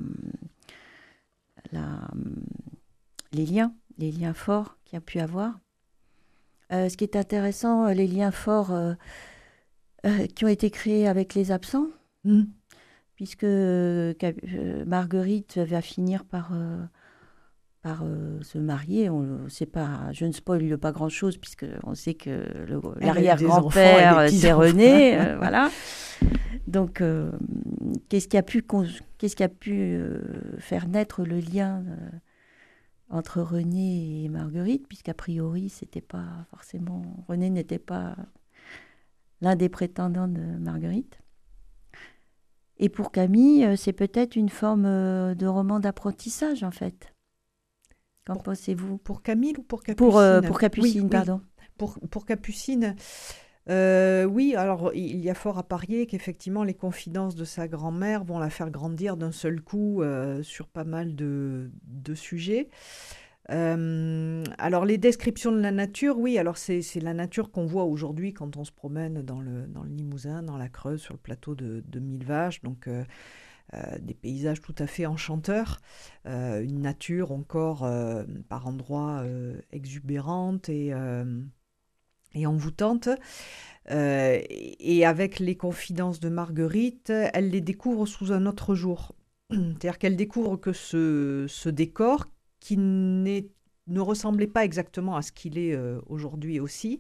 la, les liens, les liens forts qu'il y a pu avoir. Euh, ce qui est intéressant, les liens forts euh, euh, qui ont été créés avec les absents, Mmh. puisque euh, euh, Marguerite va finir par, euh, par euh, se marier. On sait pas, je ne spoile pas grand-chose, puisqu'on sait que le, l'arrière-grand-père, c'est René. euh, voilà. Donc, euh, qu'est-ce qui a pu, qu'est-ce qui a pu euh, faire naître le lien euh, entre René et Marguerite, puisqu'a priori, c'était pas forcément... René n'était pas l'un des prétendants de Marguerite. Et pour Camille, c'est peut-être une forme de roman d'apprentissage, en fait. Qu'en pour, pensez-vous? Pour Camille ou pour Capucine? Pour, euh, pour Capucine, oui, pardon. Oui. Pour, pour Capucine, euh, oui, alors il y a fort à parier qu'effectivement les confidences de sa grand-mère vont la faire grandir d'un seul coup euh, sur pas mal de, de sujets. Euh, alors les descriptions de la nature, oui, alors c'est, c'est la nature qu'on voit aujourd'hui quand on se promène dans le, dans le Limousin, dans la Creuse, sur le plateau de, de Millevaches, donc euh, euh, des paysages tout à fait enchanteurs, euh, une nature encore euh, par endroits euh, exubérante et, euh, et envoûtante. Euh, et avec les confidences de Marguerite, elle les découvre sous un autre jour. C'est-à-dire qu'elle découvre que ce, ce décor, qui n'est, ne ressemblait pas exactement à ce qu'il est euh, aujourd'hui aussi,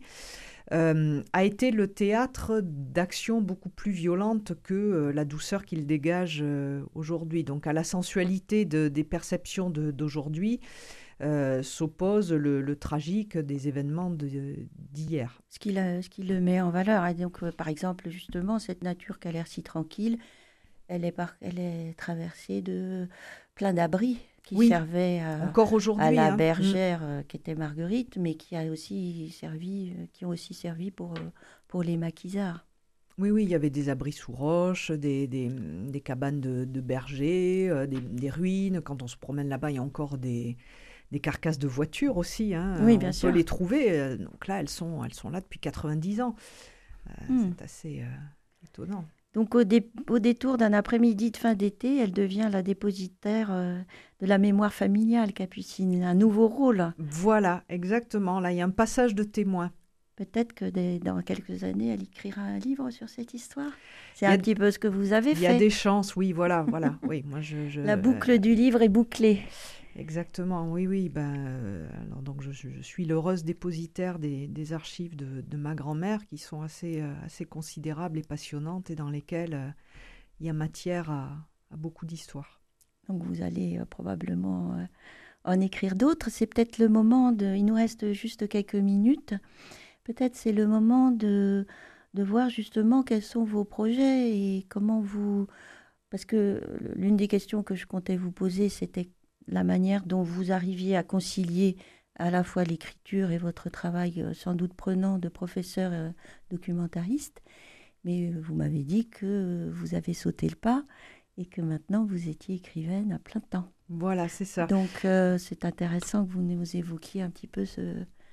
euh, a été le théâtre d'actions beaucoup plus violentes que euh, la douceur qu'il dégage euh, aujourd'hui. Donc à la sensualité de, des perceptions de, d'aujourd'hui euh, s'oppose le, le tragique des événements de, d'hier. Ce qui, la, ce qui le met en valeur. Et donc, euh, par exemple, justement, cette nature qui a l'air si tranquille, elle est, par, elle est traversée de plein d'abris qui oui, servaient à, encore aujourd'hui, à la hein. bergère euh, qui était Marguerite, mais qui, a aussi servi, euh, qui ont aussi servi pour, euh, pour les maquisards. Oui, oui, il y avait des abris sous roche, des, des, des cabanes de, de bergers, euh, des, des ruines. Quand on se promène là-bas, il y a encore des, des carcasses de voitures aussi. Hein. Oui, bien on sûr. peut les trouver. Donc là, elles sont, elles sont là depuis quatre-vingt-dix ans. Euh, mm. C'est assez euh, étonnant. Donc, au, dé- au détour d'un après-midi de fin d'été, elle devient la dépositaire euh, de la mémoire familiale, Capucine, un nouveau rôle. Voilà, exactement. Là, il y a un passage de témoin. Peut-être que des, dans quelques années, elle écrira un livre sur cette histoire. C'est un petit peu ce que vous avez fait. Il y a des chances, oui, voilà, voilà. Oui, moi, je, je, la boucle euh, du livre est bouclée. Exactement, oui, oui. Ben, euh, alors donc je, je suis l'heureuse dépositaire des, des archives de, de ma grand-mère, qui sont assez, euh, assez considérables et passionnantes, et dans lesquelles euh, il y a matière à, à beaucoup d'histoires. Donc vous allez euh, probablement euh, en écrire d'autres. C'est peut-être le moment de... Il nous reste juste quelques minutes. Peut-être c'est le moment de, de voir justement quels sont vos projets et comment vous... Parce que l'une des questions que je comptais vous poser, c'était la manière dont vous arriviez à concilier à la fois l'écriture et votre travail euh, sans doute prenant de professeur euh, documentariste. Mais euh, vous m'avez dit que vous avez sauté le pas et que maintenant vous étiez écrivaine à plein temps. Voilà, c'est ça. Donc euh, c'est intéressant que vous nous évoquiez un petit peu ce,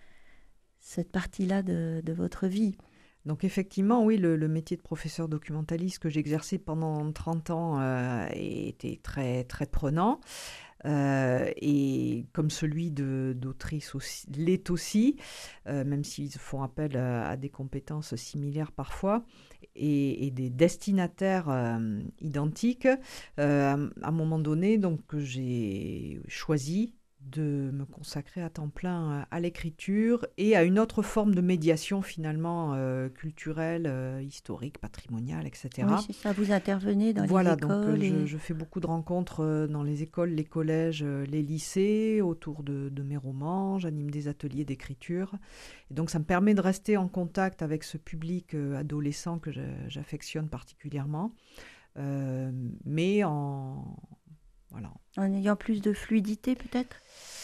cette partie-là de, de votre vie. Donc effectivement, oui, le, le métier de professeur documentaliste que j'exerçais pendant trente ans euh, était très, très prenant. Euh, et comme celui de, d'autrice aussi, l'est aussi, euh, même s'ils font appel à, à des compétences similaires parfois, et, et des destinataires euh, identiques, euh, à un moment donné, donc, j'ai choisi de me consacrer à temps plein à l'écriture et à une autre forme de médiation finalement euh, culturelle, euh, historique, patrimoniale, et cetera. Oui, c'est ça, vous intervenez dans voilà, les écoles. Voilà, donc et... je, je fais beaucoup de rencontres dans les écoles, les collèges, les lycées, autour de, de mes romans, j'anime des ateliers d'écriture. Et donc ça me permet de rester en contact avec ce public euh, adolescent que je, j'affectionne particulièrement, euh, mais en... Voilà. En ayant plus de fluidité, peut-être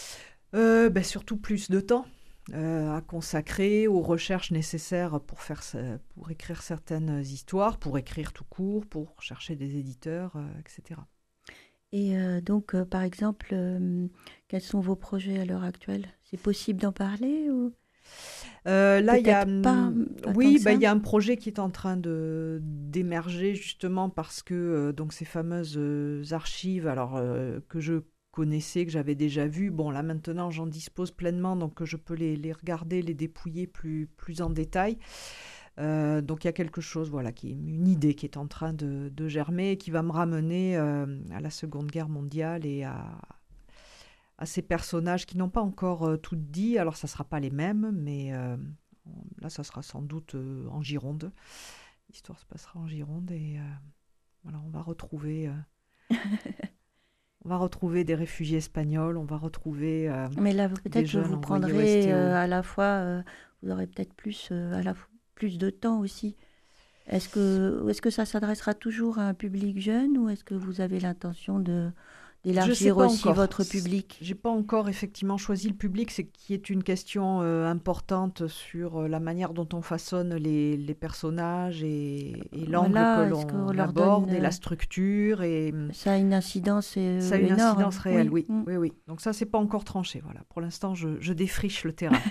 euh, ben Surtout plus de temps euh, à consacrer aux recherches nécessaires pour, faire, pour écrire certaines histoires, pour écrire tout court, pour chercher des éditeurs, euh, et cetera. Et euh, donc, euh, par exemple, euh, quels sont vos projets à l'heure actuelle? C'est possible d'en parler ou Euh, là, il y a, peut-être pas, pas oui, tant bah, que il y ça? a un projet qui est en train de d'émerger justement parce que euh, donc ces fameuses euh, archives, alors euh, que je connaissais, que j'avais déjà vues, bon là maintenant j'en dispose pleinement, donc je peux les, les regarder, les dépouiller plus plus en détail. Euh, donc il y a quelque chose, voilà, qui est une idée qui est en train de, de germer et qui va me ramener euh, à la Seconde Guerre mondiale et à à ces personnages qui n'ont pas encore euh, tout dit. Alors, ça ne sera pas les mêmes, mais euh, là, ça sera sans doute euh, en Gironde. L'histoire se passera en Gironde et euh, voilà, on va retrouver, euh, on va retrouver des réfugiés espagnols, on va retrouver euh, Mais là, vous- des peut-être que jeunes vous envoyés au prendrez S T O. euh, à la fois, euh, vous aurez peut-être plus, euh, à la fois, plus de temps aussi. Est-ce que, est-ce que ça s'adressera toujours à un public jeune ou est-ce que vous avez l'intention de, Je sais d'élargir pas aussi encore. votre C- public? J'ai pas encore effectivement choisi le public, c'est qui est une question euh, importante sur euh, la manière dont on façonne les, les personnages et, et l'angle que Voilà, est-ce qu'on l'on leur aborde donne, et euh, la structure et hum, ça a une incidence euh, ça a une énorme? incidence réelle, Oui. oui, Mm. oui, oui. Donc ça, c'est pas encore tranché, voilà. Pour l'instant, je, je défriche le terrain.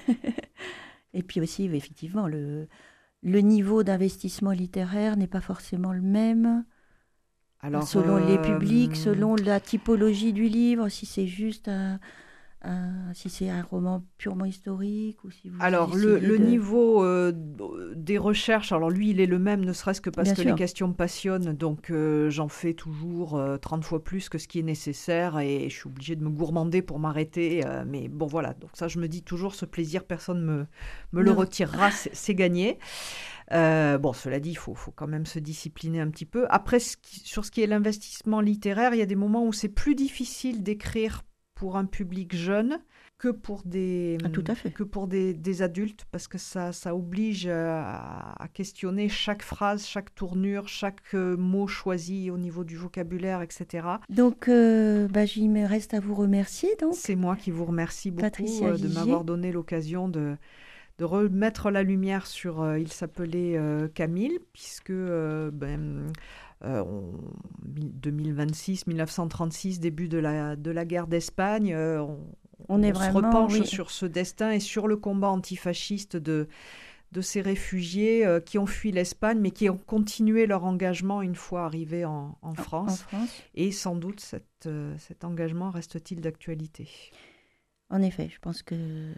Et puis aussi, effectivement, le, le niveau d'investissement littéraire n'est pas forcément le même Alors, selon les publics, euh, selon la typologie du livre, si c'est juste un, un- si c'est un roman purement historique ou si vous alors le, essayez le de... niveau euh, des recherches, alors lui, il est le même, ne serait-ce que parce Bien que les sûr. questions me passionnent, donc euh, j'en fais toujours euh, trente fois plus que ce qui est nécessaire et je suis obligée de me gourmander pour m'arrêter. euh, mais bon, voilà, donc ça, je me dis toujours, ce plaisir, personne me, me le Non. retirera, c'est c'est gagné. Euh, bon, cela dit, il faut, faut quand même se discipliner un petit peu. Après, ce qui- sur ce qui est l'investissement littéraire, il y a des moments où c'est plus difficile d'écrire pour un public jeune que pour des, Ah, tout à fait. que pour des, des adultes, parce que ça, ça oblige euh, à, à questionner chaque phrase, chaque tournure, chaque euh, mot choisi au niveau du vocabulaire, et cetera. Donc, euh, bah, il me reste à vous remercier. Donc, C'est moi qui vous remercie beaucoup Patricia euh, de Vigier. m'avoir donné l'occasion de, de remettre la lumière sur... euh, il s'appelait euh, Camille, puisque euh, ben, euh, on- deux mille vingt-six, mille neuf cent trente-six, début de la, de la guerre d'Espagne, euh, on, on est on se vraiment... repenche oui. sur ce destin et sur le combat antifasciste de, de ces réfugiés euh, qui ont fui l'Espagne, mais qui ont continué leur engagement une fois arrivés en, en En France. France. Et sans doute, cette, euh, cet engagement reste-t-il d'actualité. En effet, je pense que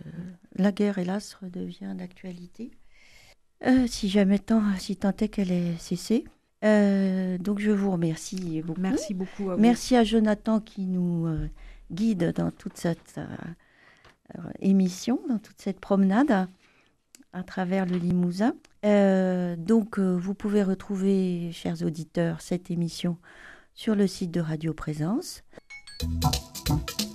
la guerre, hélas, redevient d'actualité. Euh, si jamais tant, si tant est qu'elle ait cessé. Euh, donc, je vous remercie beaucoup. Merci beaucoup à vous. Merci à Jonathan qui nous euh, guide dans toute cette euh, euh, émission, dans toute cette promenade à travers le Limousin. Euh, donc, euh, vous pouvez retrouver, chers auditeurs, cette émission sur le site de Radio Présence.